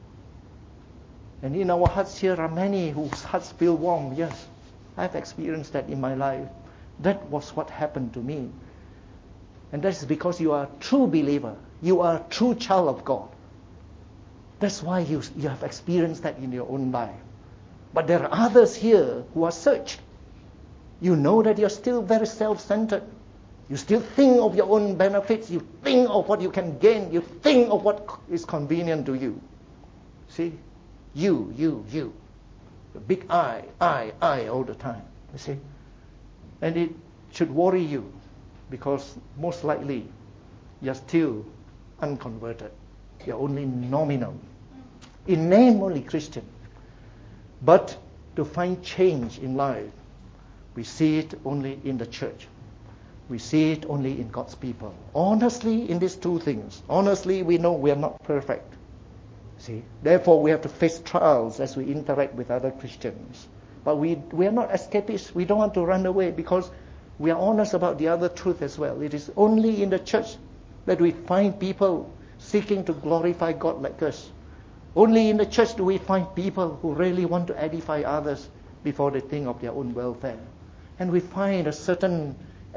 And in our hearts here are many whose hearts feel warm. Yes, I've experienced that in my life. That was what happened to me. And that is because you are a true believer. You are a true child of God. That's why you have experienced that in your own life. But there are others here who are searched. You know that you're still very self-centered. You still think of your own benefits. You think of what you can gain. You think of what is convenient to you. See? You. The big I all the time. You see? And it should worry you because most likely you're still unconverted. You're only nominal. In name only Christian. But to find change in life, we see it only in the church. We see it only in God's people. Honestly, in these two things. Honestly, we know we are not perfect. See? Therefore, we have to face trials as we interact with other Christians. But we are not escapists. We don't want to run away because we are honest about the other truth as well. It is only in the church that we find people seeking to glorify God like us. Only in the church do we find people who really want to edify others before they think of their own welfare. And we find a certain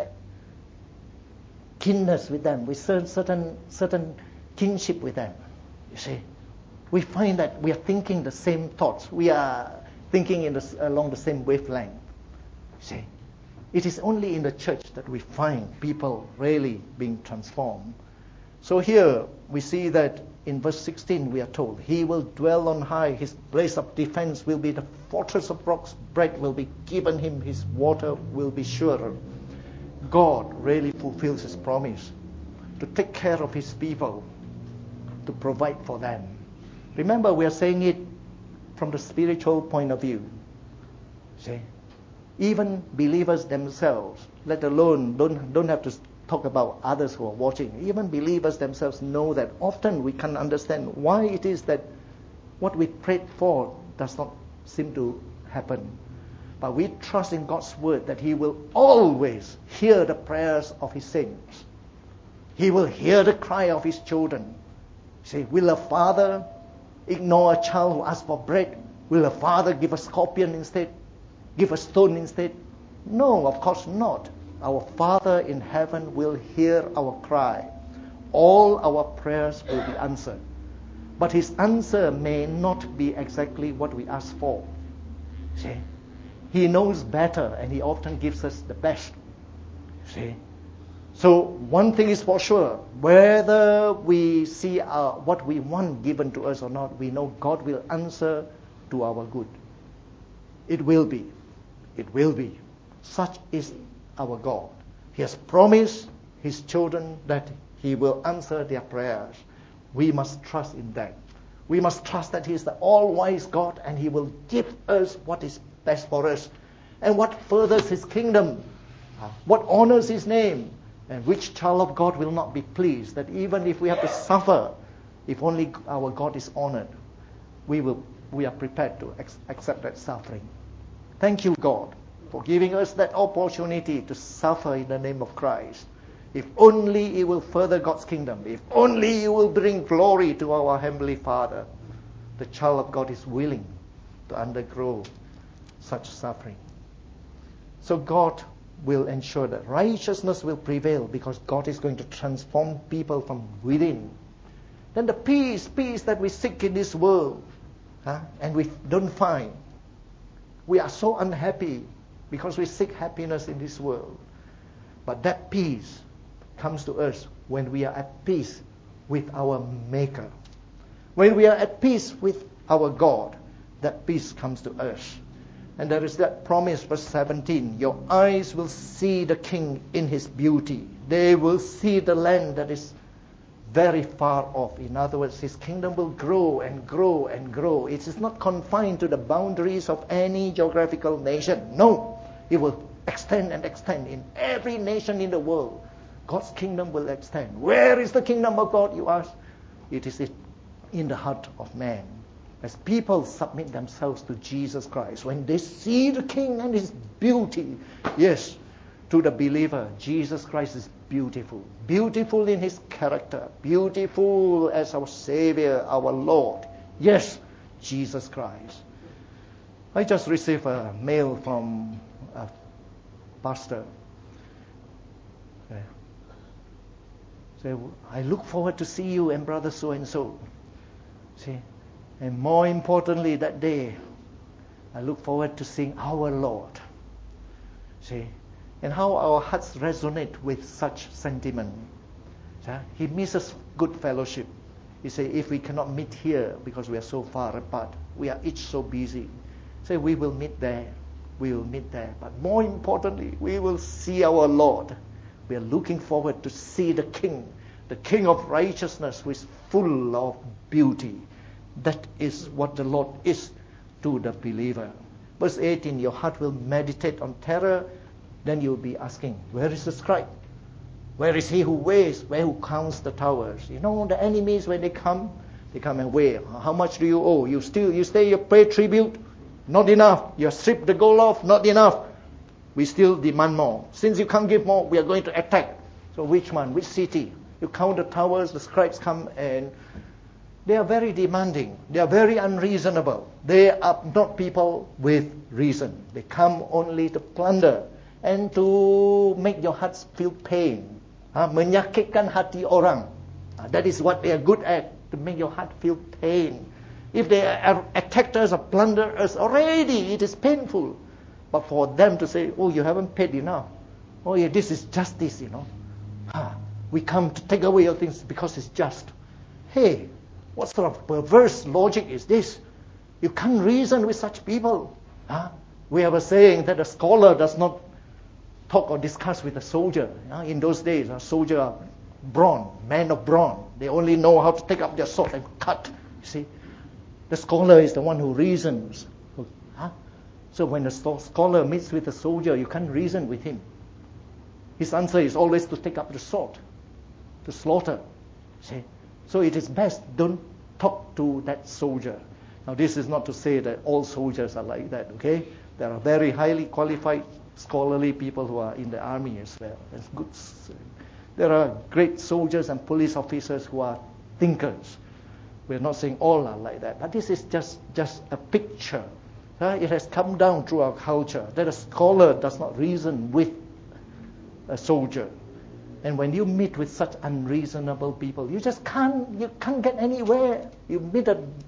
kinness with them, with certain kinship with them. You see, we find that we are thinking the same thoughts. We are thinking along the same wavelength. You see, it is only in the church that we find people really being transformed. So here we see that in verse 16 we are told, He will dwell on high, His place of defense will be the fortress of rocks, bread will be given Him, His water will be surer. God really fulfills His promise to take care of His people, to provide for them. Remember, we are saying it from the spiritual point of view. See? Even believers themselves, let alone, don't have to talk about others who are watching. Even believers themselves know that often we can't understand why it is that what we prayed for does not seem to happen. But we trust in God's word that He will always hear the prayers of His saints. He will hear the cry of His children. Say, will a father ignore a child who asks for bread? Will a father give a scorpion instead? Give a stone instead? No, of course not. Our Father in heaven will hear our cry. All our prayers will be answered. But His answer may not be exactly what we ask for. See? He knows better and He often gives us the best. See? So one thing is for sure, whether we see what we want given to us or not, we know God will answer to our good. It will be. It will be. Such is our God. He has promised His children that He will answer their prayers. We must trust in that. We must trust that He is the all-wise God and He will give us what is best for us and what furthers His kingdom, what honors His name, and which child of God will not be pleased that even if we have to suffer, if only our God is honored, we are prepared to accept that suffering. Thank you, God, for giving us that opportunity to suffer in the name of Christ. If only it will further God's kingdom, if only it will bring glory to our Heavenly Father, the child of God is willing to undergo such suffering. So God will ensure that righteousness will prevail because God is going to transform people from within. Then the peace that we seek in this world, and we don't find. We are so unhappy because we seek happiness in this world. But that peace comes to us when we are at peace with our Maker. When we are at peace with our God, that peace comes to us. And there is that promise, verse 17, your eyes will see the King in His beauty. They will see the land that is very far off. In other words, His kingdom will grow and grow and grow. It is not confined to the boundaries of any geographical nation. No, it will extend and extend in every nation in the world. God's kingdom will extend. Where is the kingdom of God, you ask? It is in the heart of man. As people submit themselves to Jesus Christ, when they see the King and His beauty, yes, to the believer, Jesus Christ is beautiful. Beautiful in His character. Beautiful as our Savior, our Lord. Yes, Jesus Christ. I just received a mail from a pastor. Say, I look forward to see you and brother so-and-so. See? And more importantly, that day, I look forward to seeing our Lord. See? And how our hearts resonate with such sentiment. He misses good fellowship. He said, if we cannot meet here because we are so far apart, we are each so busy. Say, we will meet there. We will meet there. But more importantly, we will see our Lord. We are looking forward to see the King of righteousness who is full of beauty. That is what the Lord is to the believer. Verse 18, your heart will meditate on terror. Then you'll be asking, where is the scribe? Where is he who weighs? Who counts the towers? You know, the enemies, when they come and weigh. How much do you owe? You pay tribute? Not enough. You strip the gold off? Not enough. We still demand more. Since you can't give more, we are going to attack. So which one? Which city? You count the towers, the scribes come and they are very demanding. They are very unreasonable. They are not people with reason. They come only to plunder and to make your hearts feel pain. Menyakitkan hati orang. That is what they are good at, to make your heart feel pain. If they attacked us or plundered us, already it is painful. But for them to say, oh, you haven't paid enough. Oh, yeah, this is justice, We come to take away your things because it's just. Hey, what sort of perverse logic is this? You can't reason with such people. We have a saying that a scholar does not talk or discuss with a soldier. In those days, a soldier are brawn, men of brawn. They only know how to take up their sword and cut. You see, the scholar is the one who reasons. So when a scholar meets with a soldier, you can't reason with him. His answer is always to take up the sword, to slaughter. See? So it is best, don't talk to that soldier. Now this is not to say that all soldiers are like that, okay? There are very highly qualified scholarly people who are in the army as well. That's good. There are great soldiers and police officers who are thinkers. We're not saying all are like that, but this is just a picture. It has come down through our culture that a scholar does not reason with a soldier. And when you meet with such unreasonable people, you can't get anywhere. You meet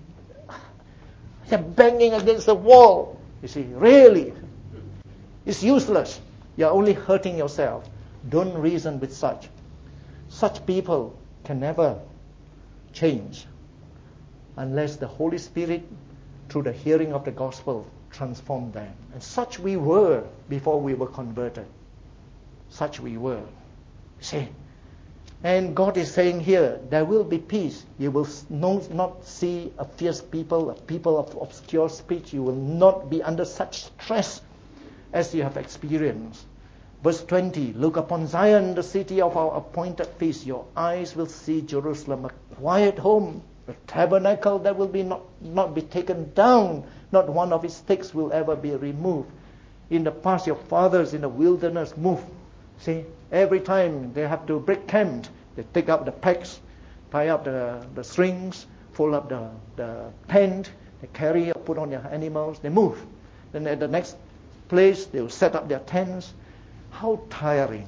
you're banging against the wall. You see, really, it's useless. You're only hurting yourself. Don't reason with such. Such people can never change unless the Holy Spirit, through the hearing of the gospel, transformed them. And such we were before we were converted. Such we were. See? And God is saying here, there will be peace. You will not see a fierce people, a people of obscure speech. You will not be under such stress as you have experienced. Verse 20, look upon Zion, the city of our appointed feast. Your eyes will see Jerusalem, a quiet home, a tabernacle that will not be taken down. Not one of its stakes will ever be removed. In the past, your fathers in the wilderness moved. See, every time they have to break camp, they take up the packs, tie up the strings, fold up the tent, they carry, put on their animals, they move. Then at the next place, they will set up their tents. How tiring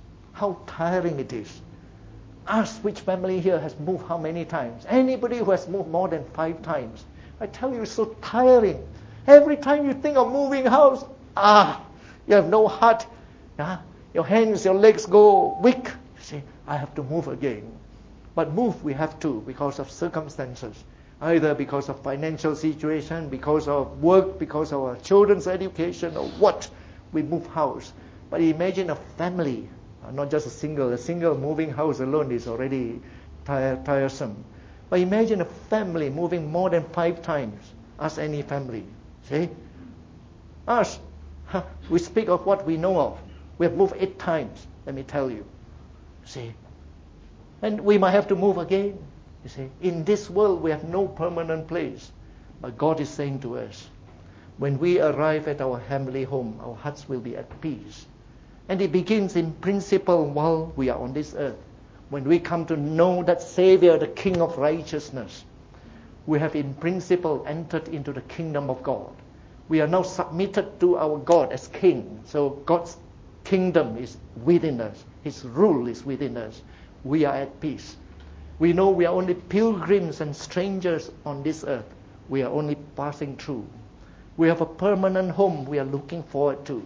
it is. Ask which family here has moved how many times. Anybody who has moved more than 5 times. I tell you, it's so tiring. Every time you think of moving house, you have no heart. Your hands, your legs go weak. You say, I have to move again. But move we have to because of circumstances. Either because of financial situation, because of work, because of our children's education, or what. We move house. But imagine a family, not just a single moving house alone is already tiresome. But imagine a family moving more than 5 times. Ask any family. See? Ask. We speak of what we know of. We have moved 8 times, let me tell you. See? And we might have to move again. You see? In this world, we have no permanent place. But God is saying to us, when we arrive at our heavenly home, our hearts will be at peace. And it begins in principle while we are on this earth. When we come to know that Savior, the King of righteousness, we have in principle entered into the kingdom of God. We are now submitted to our God as King. So God's kingdom is within us. His rule is within us. We are at peace. We know we are only pilgrims and strangers on this earth. We are only passing through. We have a permanent home we are looking forward to.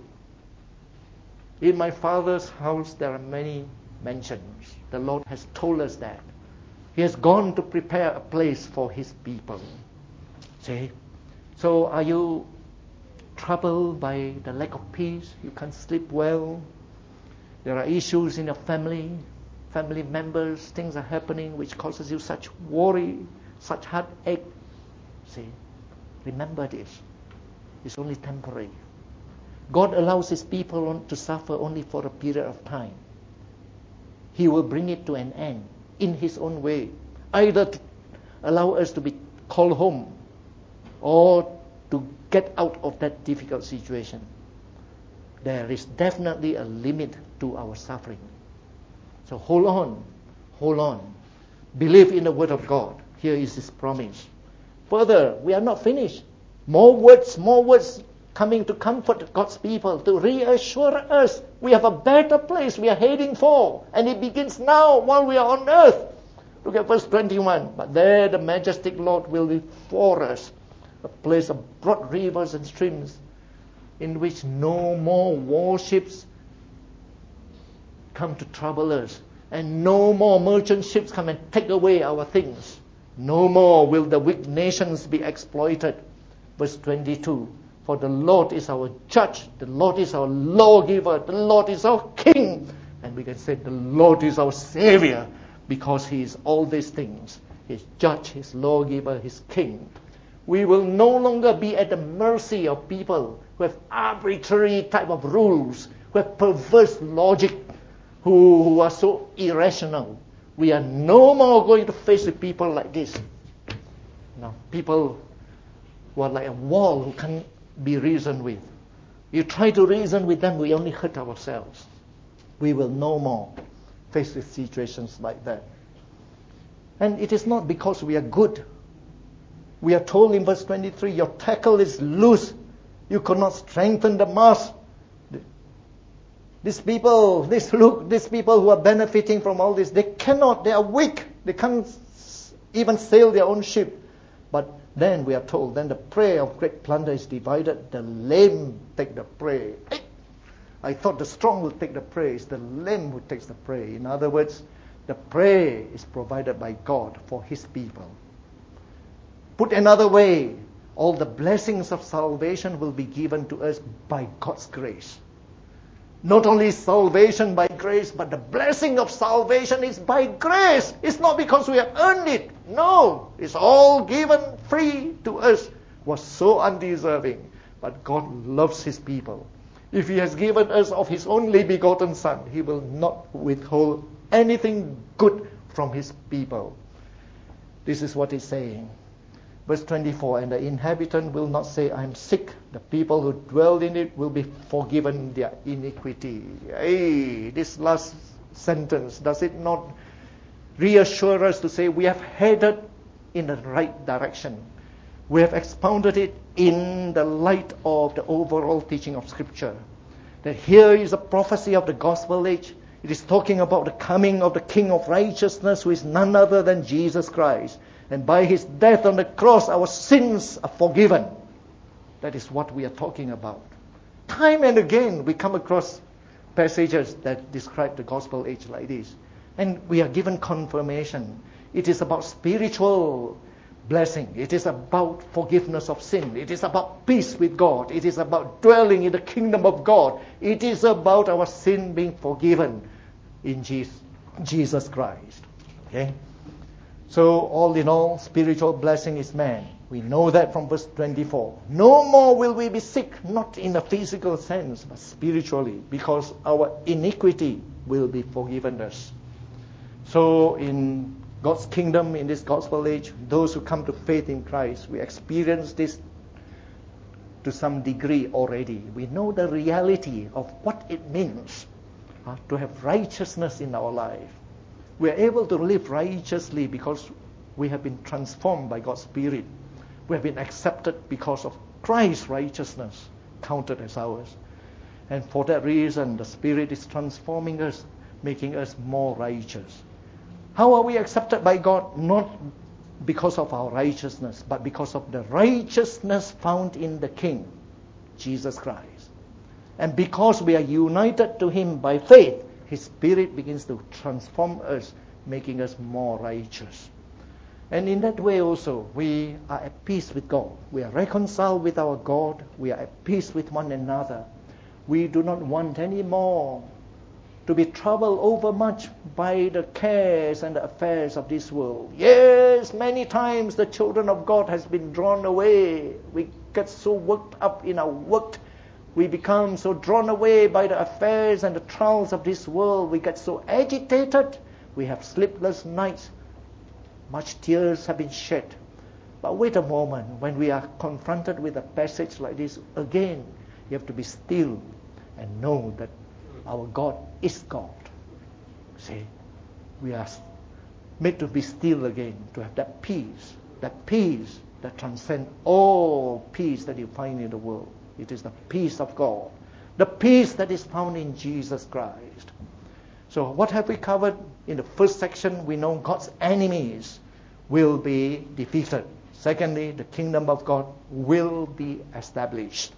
In my Father's house there are many mansions. The Lord has told us that. He has gone to prepare a place for His people. See? So are you troubled by the lack of peace? You can't sleep well. There are issues in your family members, things are happening which causes you such worry, such heartache. See? Remember this. It's only temporary. God allows His people to suffer only for a period of time. He will bring it to an end in His own way. Either to allow us to be called home or to get out of that difficult situation. There is definitely a limit to our suffering. So hold on. Believe in the Word of God. Here is His promise. Further, we are not finished. More words coming to comfort God's people, to reassure us we have a better place we are heading for. And it begins now while we are on earth. Look at verse 21. But there the majestic Lord will be for us, a place of broad rivers and streams, in which no more warships come to trouble us, and no more merchant ships come and take away our things. No more will the weak nations be exploited. Verse 22. For the Lord is our judge, the Lord is our lawgiver, the Lord is our king. And we can say the Lord is our Savior, because He is all these things. His judge, His lawgiver, His king. We will no longer be at the mercy of people who have arbitrary type of rules, who have perverse logic, who are so irrational. We are no more going to face with people like this. No, people who are like a wall who can't be reasoned with. You try to reason with them, we only hurt ourselves. We will no more face with situations like that. And it is not because we are good. We are told in verse 23, your tackle is loose. You cannot strengthen the mast. These people who are benefiting from all this, they are weak. They can't even sail their own ship. But then we are told, then the prey of great plunder is divided. The lame take the prey. I thought the strong will take the prey. It's the lame who takes the prey. In other words, the prey is provided by God for His people. Put another way, all the blessings of salvation will be given to us by God's grace. Not only salvation by grace, but the blessing of salvation is by grace. It's not because we have earned it. No, it's all given free to us. Was so undeserving. But God loves His people. If He has given us of His only begotten Son, He will not withhold anything good from His people. This is what He's saying. Verse 24, and the inhabitant will not say, I am sick. The people who dwell in it will be forgiven their iniquity. Hey, this last sentence, does it not reassure us to say we have headed in the right direction? We have expounded it in the light of the overall teaching of Scripture. That here is a prophecy of the gospel age. It is talking about the coming of the King of righteousness, who is none other than Jesus Christ. And by His death on the cross, our sins are forgiven. That is what we are talking about. Time and again, we come across passages that describe the gospel age like this. And we are given confirmation. It is about spiritual blessing. It is about forgiveness of sin. It is about peace with God. It is about dwelling in the kingdom of God. It is about our sin being forgiven in Jesus Christ. Okay? So all in all, spiritual blessing is man. We know that from verse 24. No more will we be sick, not in a physical sense, but spiritually, because our iniquity will be forgiven us. So in God's kingdom, in this gospel age, those who come to faith in Christ, we experience this to some degree already. We know the reality of what it means to have righteousness in our life. We are able to live righteously because we have been transformed by God's Spirit. We have been accepted because of Christ's righteousness counted as ours. And for that reason, the Spirit is transforming us, making us more righteous. How are we accepted by God? Not because of our righteousness, but because of the righteousness found in the King, Jesus Christ. And because we are united to Him by faith, His Spirit begins to transform us, making us more righteous. And in that way also, we are at peace with God. We are reconciled with our God. We are at peace with one another. We do not want any more to be troubled overmuch by the cares and the affairs of this world. Yes, many times the children of God has been drawn away. We get so worked up in our work. We become so drawn away by the affairs and the trials of this world. We get so agitated. We have sleepless nights. Much tears have been shed. But wait a moment. When we are confronted with a passage like this, again, you have to be still and know that our God is God. See, we are made to be still again, to have that peace that transcends all peace that you find in the world. It is the peace of God, the peace that is found in Jesus Christ. So what have we covered? In the first section, we know God's enemies will be defeated. Secondly, the kingdom of God will be established.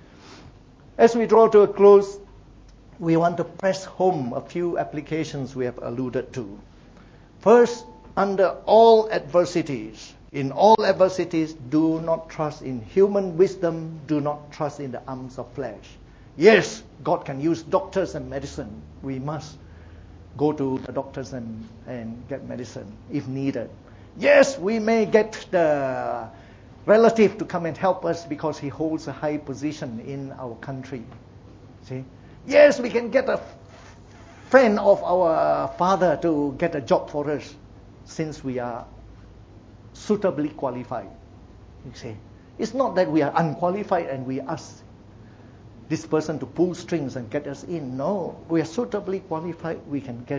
As we draw to a close, we want to press home a few applications we have alluded to. First, under all adversities, in all adversities, do not trust in human wisdom, do not trust in the arms of flesh. Yes, God can use doctors and medicine. We must go to the doctors and get medicine if needed. Yes, we may get the relative to come and help us because he holds a high position in our country. See? Yes, we can get a friend of our father to get a job for us since we are suitably qualified. You see? It's not that we are unqualified and we ask this person to pull strings and get us in. No, we are suitably qualified. We can get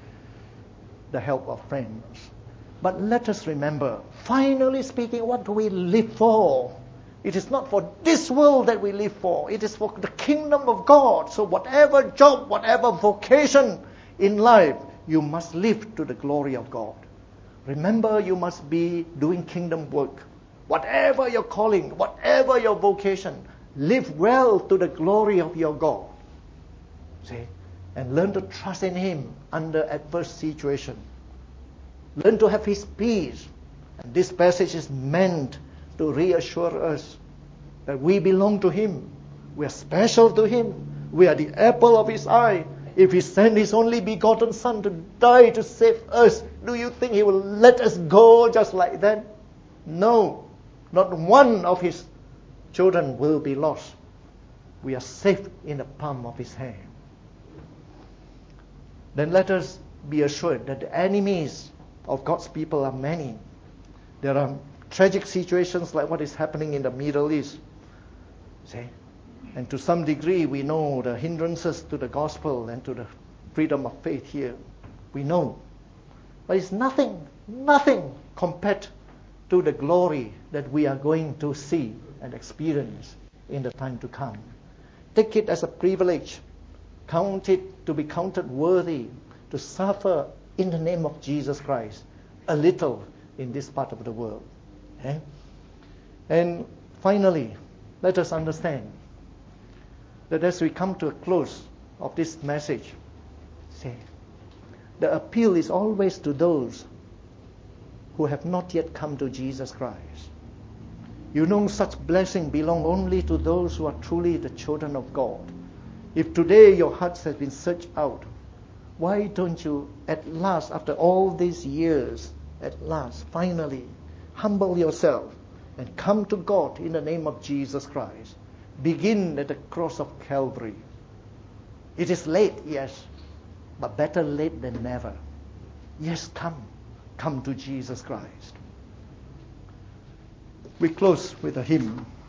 the help of friends. But let us remember, finally speaking, what do we live for? It is not for this world that we live for. It is for the kingdom of God. So whatever job, whatever vocation in life, you must live to the glory of God. Remember, you must be doing kingdom work. Whatever your calling, whatever your vocation, live well to the glory of your God. See? And learn to trust in Him under adverse situation. Learn to have His peace. And this passage is meant to reassure us that we belong to Him. We are special to Him. We are the apple of His eye. If He sent His only begotten Son to die to save us, do you think He will let us go just like that? No. Not one of His children will be lost. We are safe in the palm of His hand. Then let us be assured that the enemies of God's people are many. There are tragic situations like what is happening in the Middle East. See? And to some degree, we know the hindrances to the gospel and to the freedom of faith here. We know. But it's nothing compared to the glory that we are going to see and experience in the time to come. Take it as a privilege. Count it to be counted worthy to suffer in the name of Jesus Christ a little in this part of the world. Okay? And finally, let us understand that as we come to a close of this message, see, the appeal is always to those who have not yet come to Jesus Christ. You know, such blessing belong only to those who are truly the children of God. If today your hearts have been searched out, why don't you at last, after all these years, at last, finally, humble yourself and come to God in the name of Jesus Christ? Begin at the cross of Calvary. It is late, yes, but better late than never. Yes, come to Jesus Christ. We close with a hymn.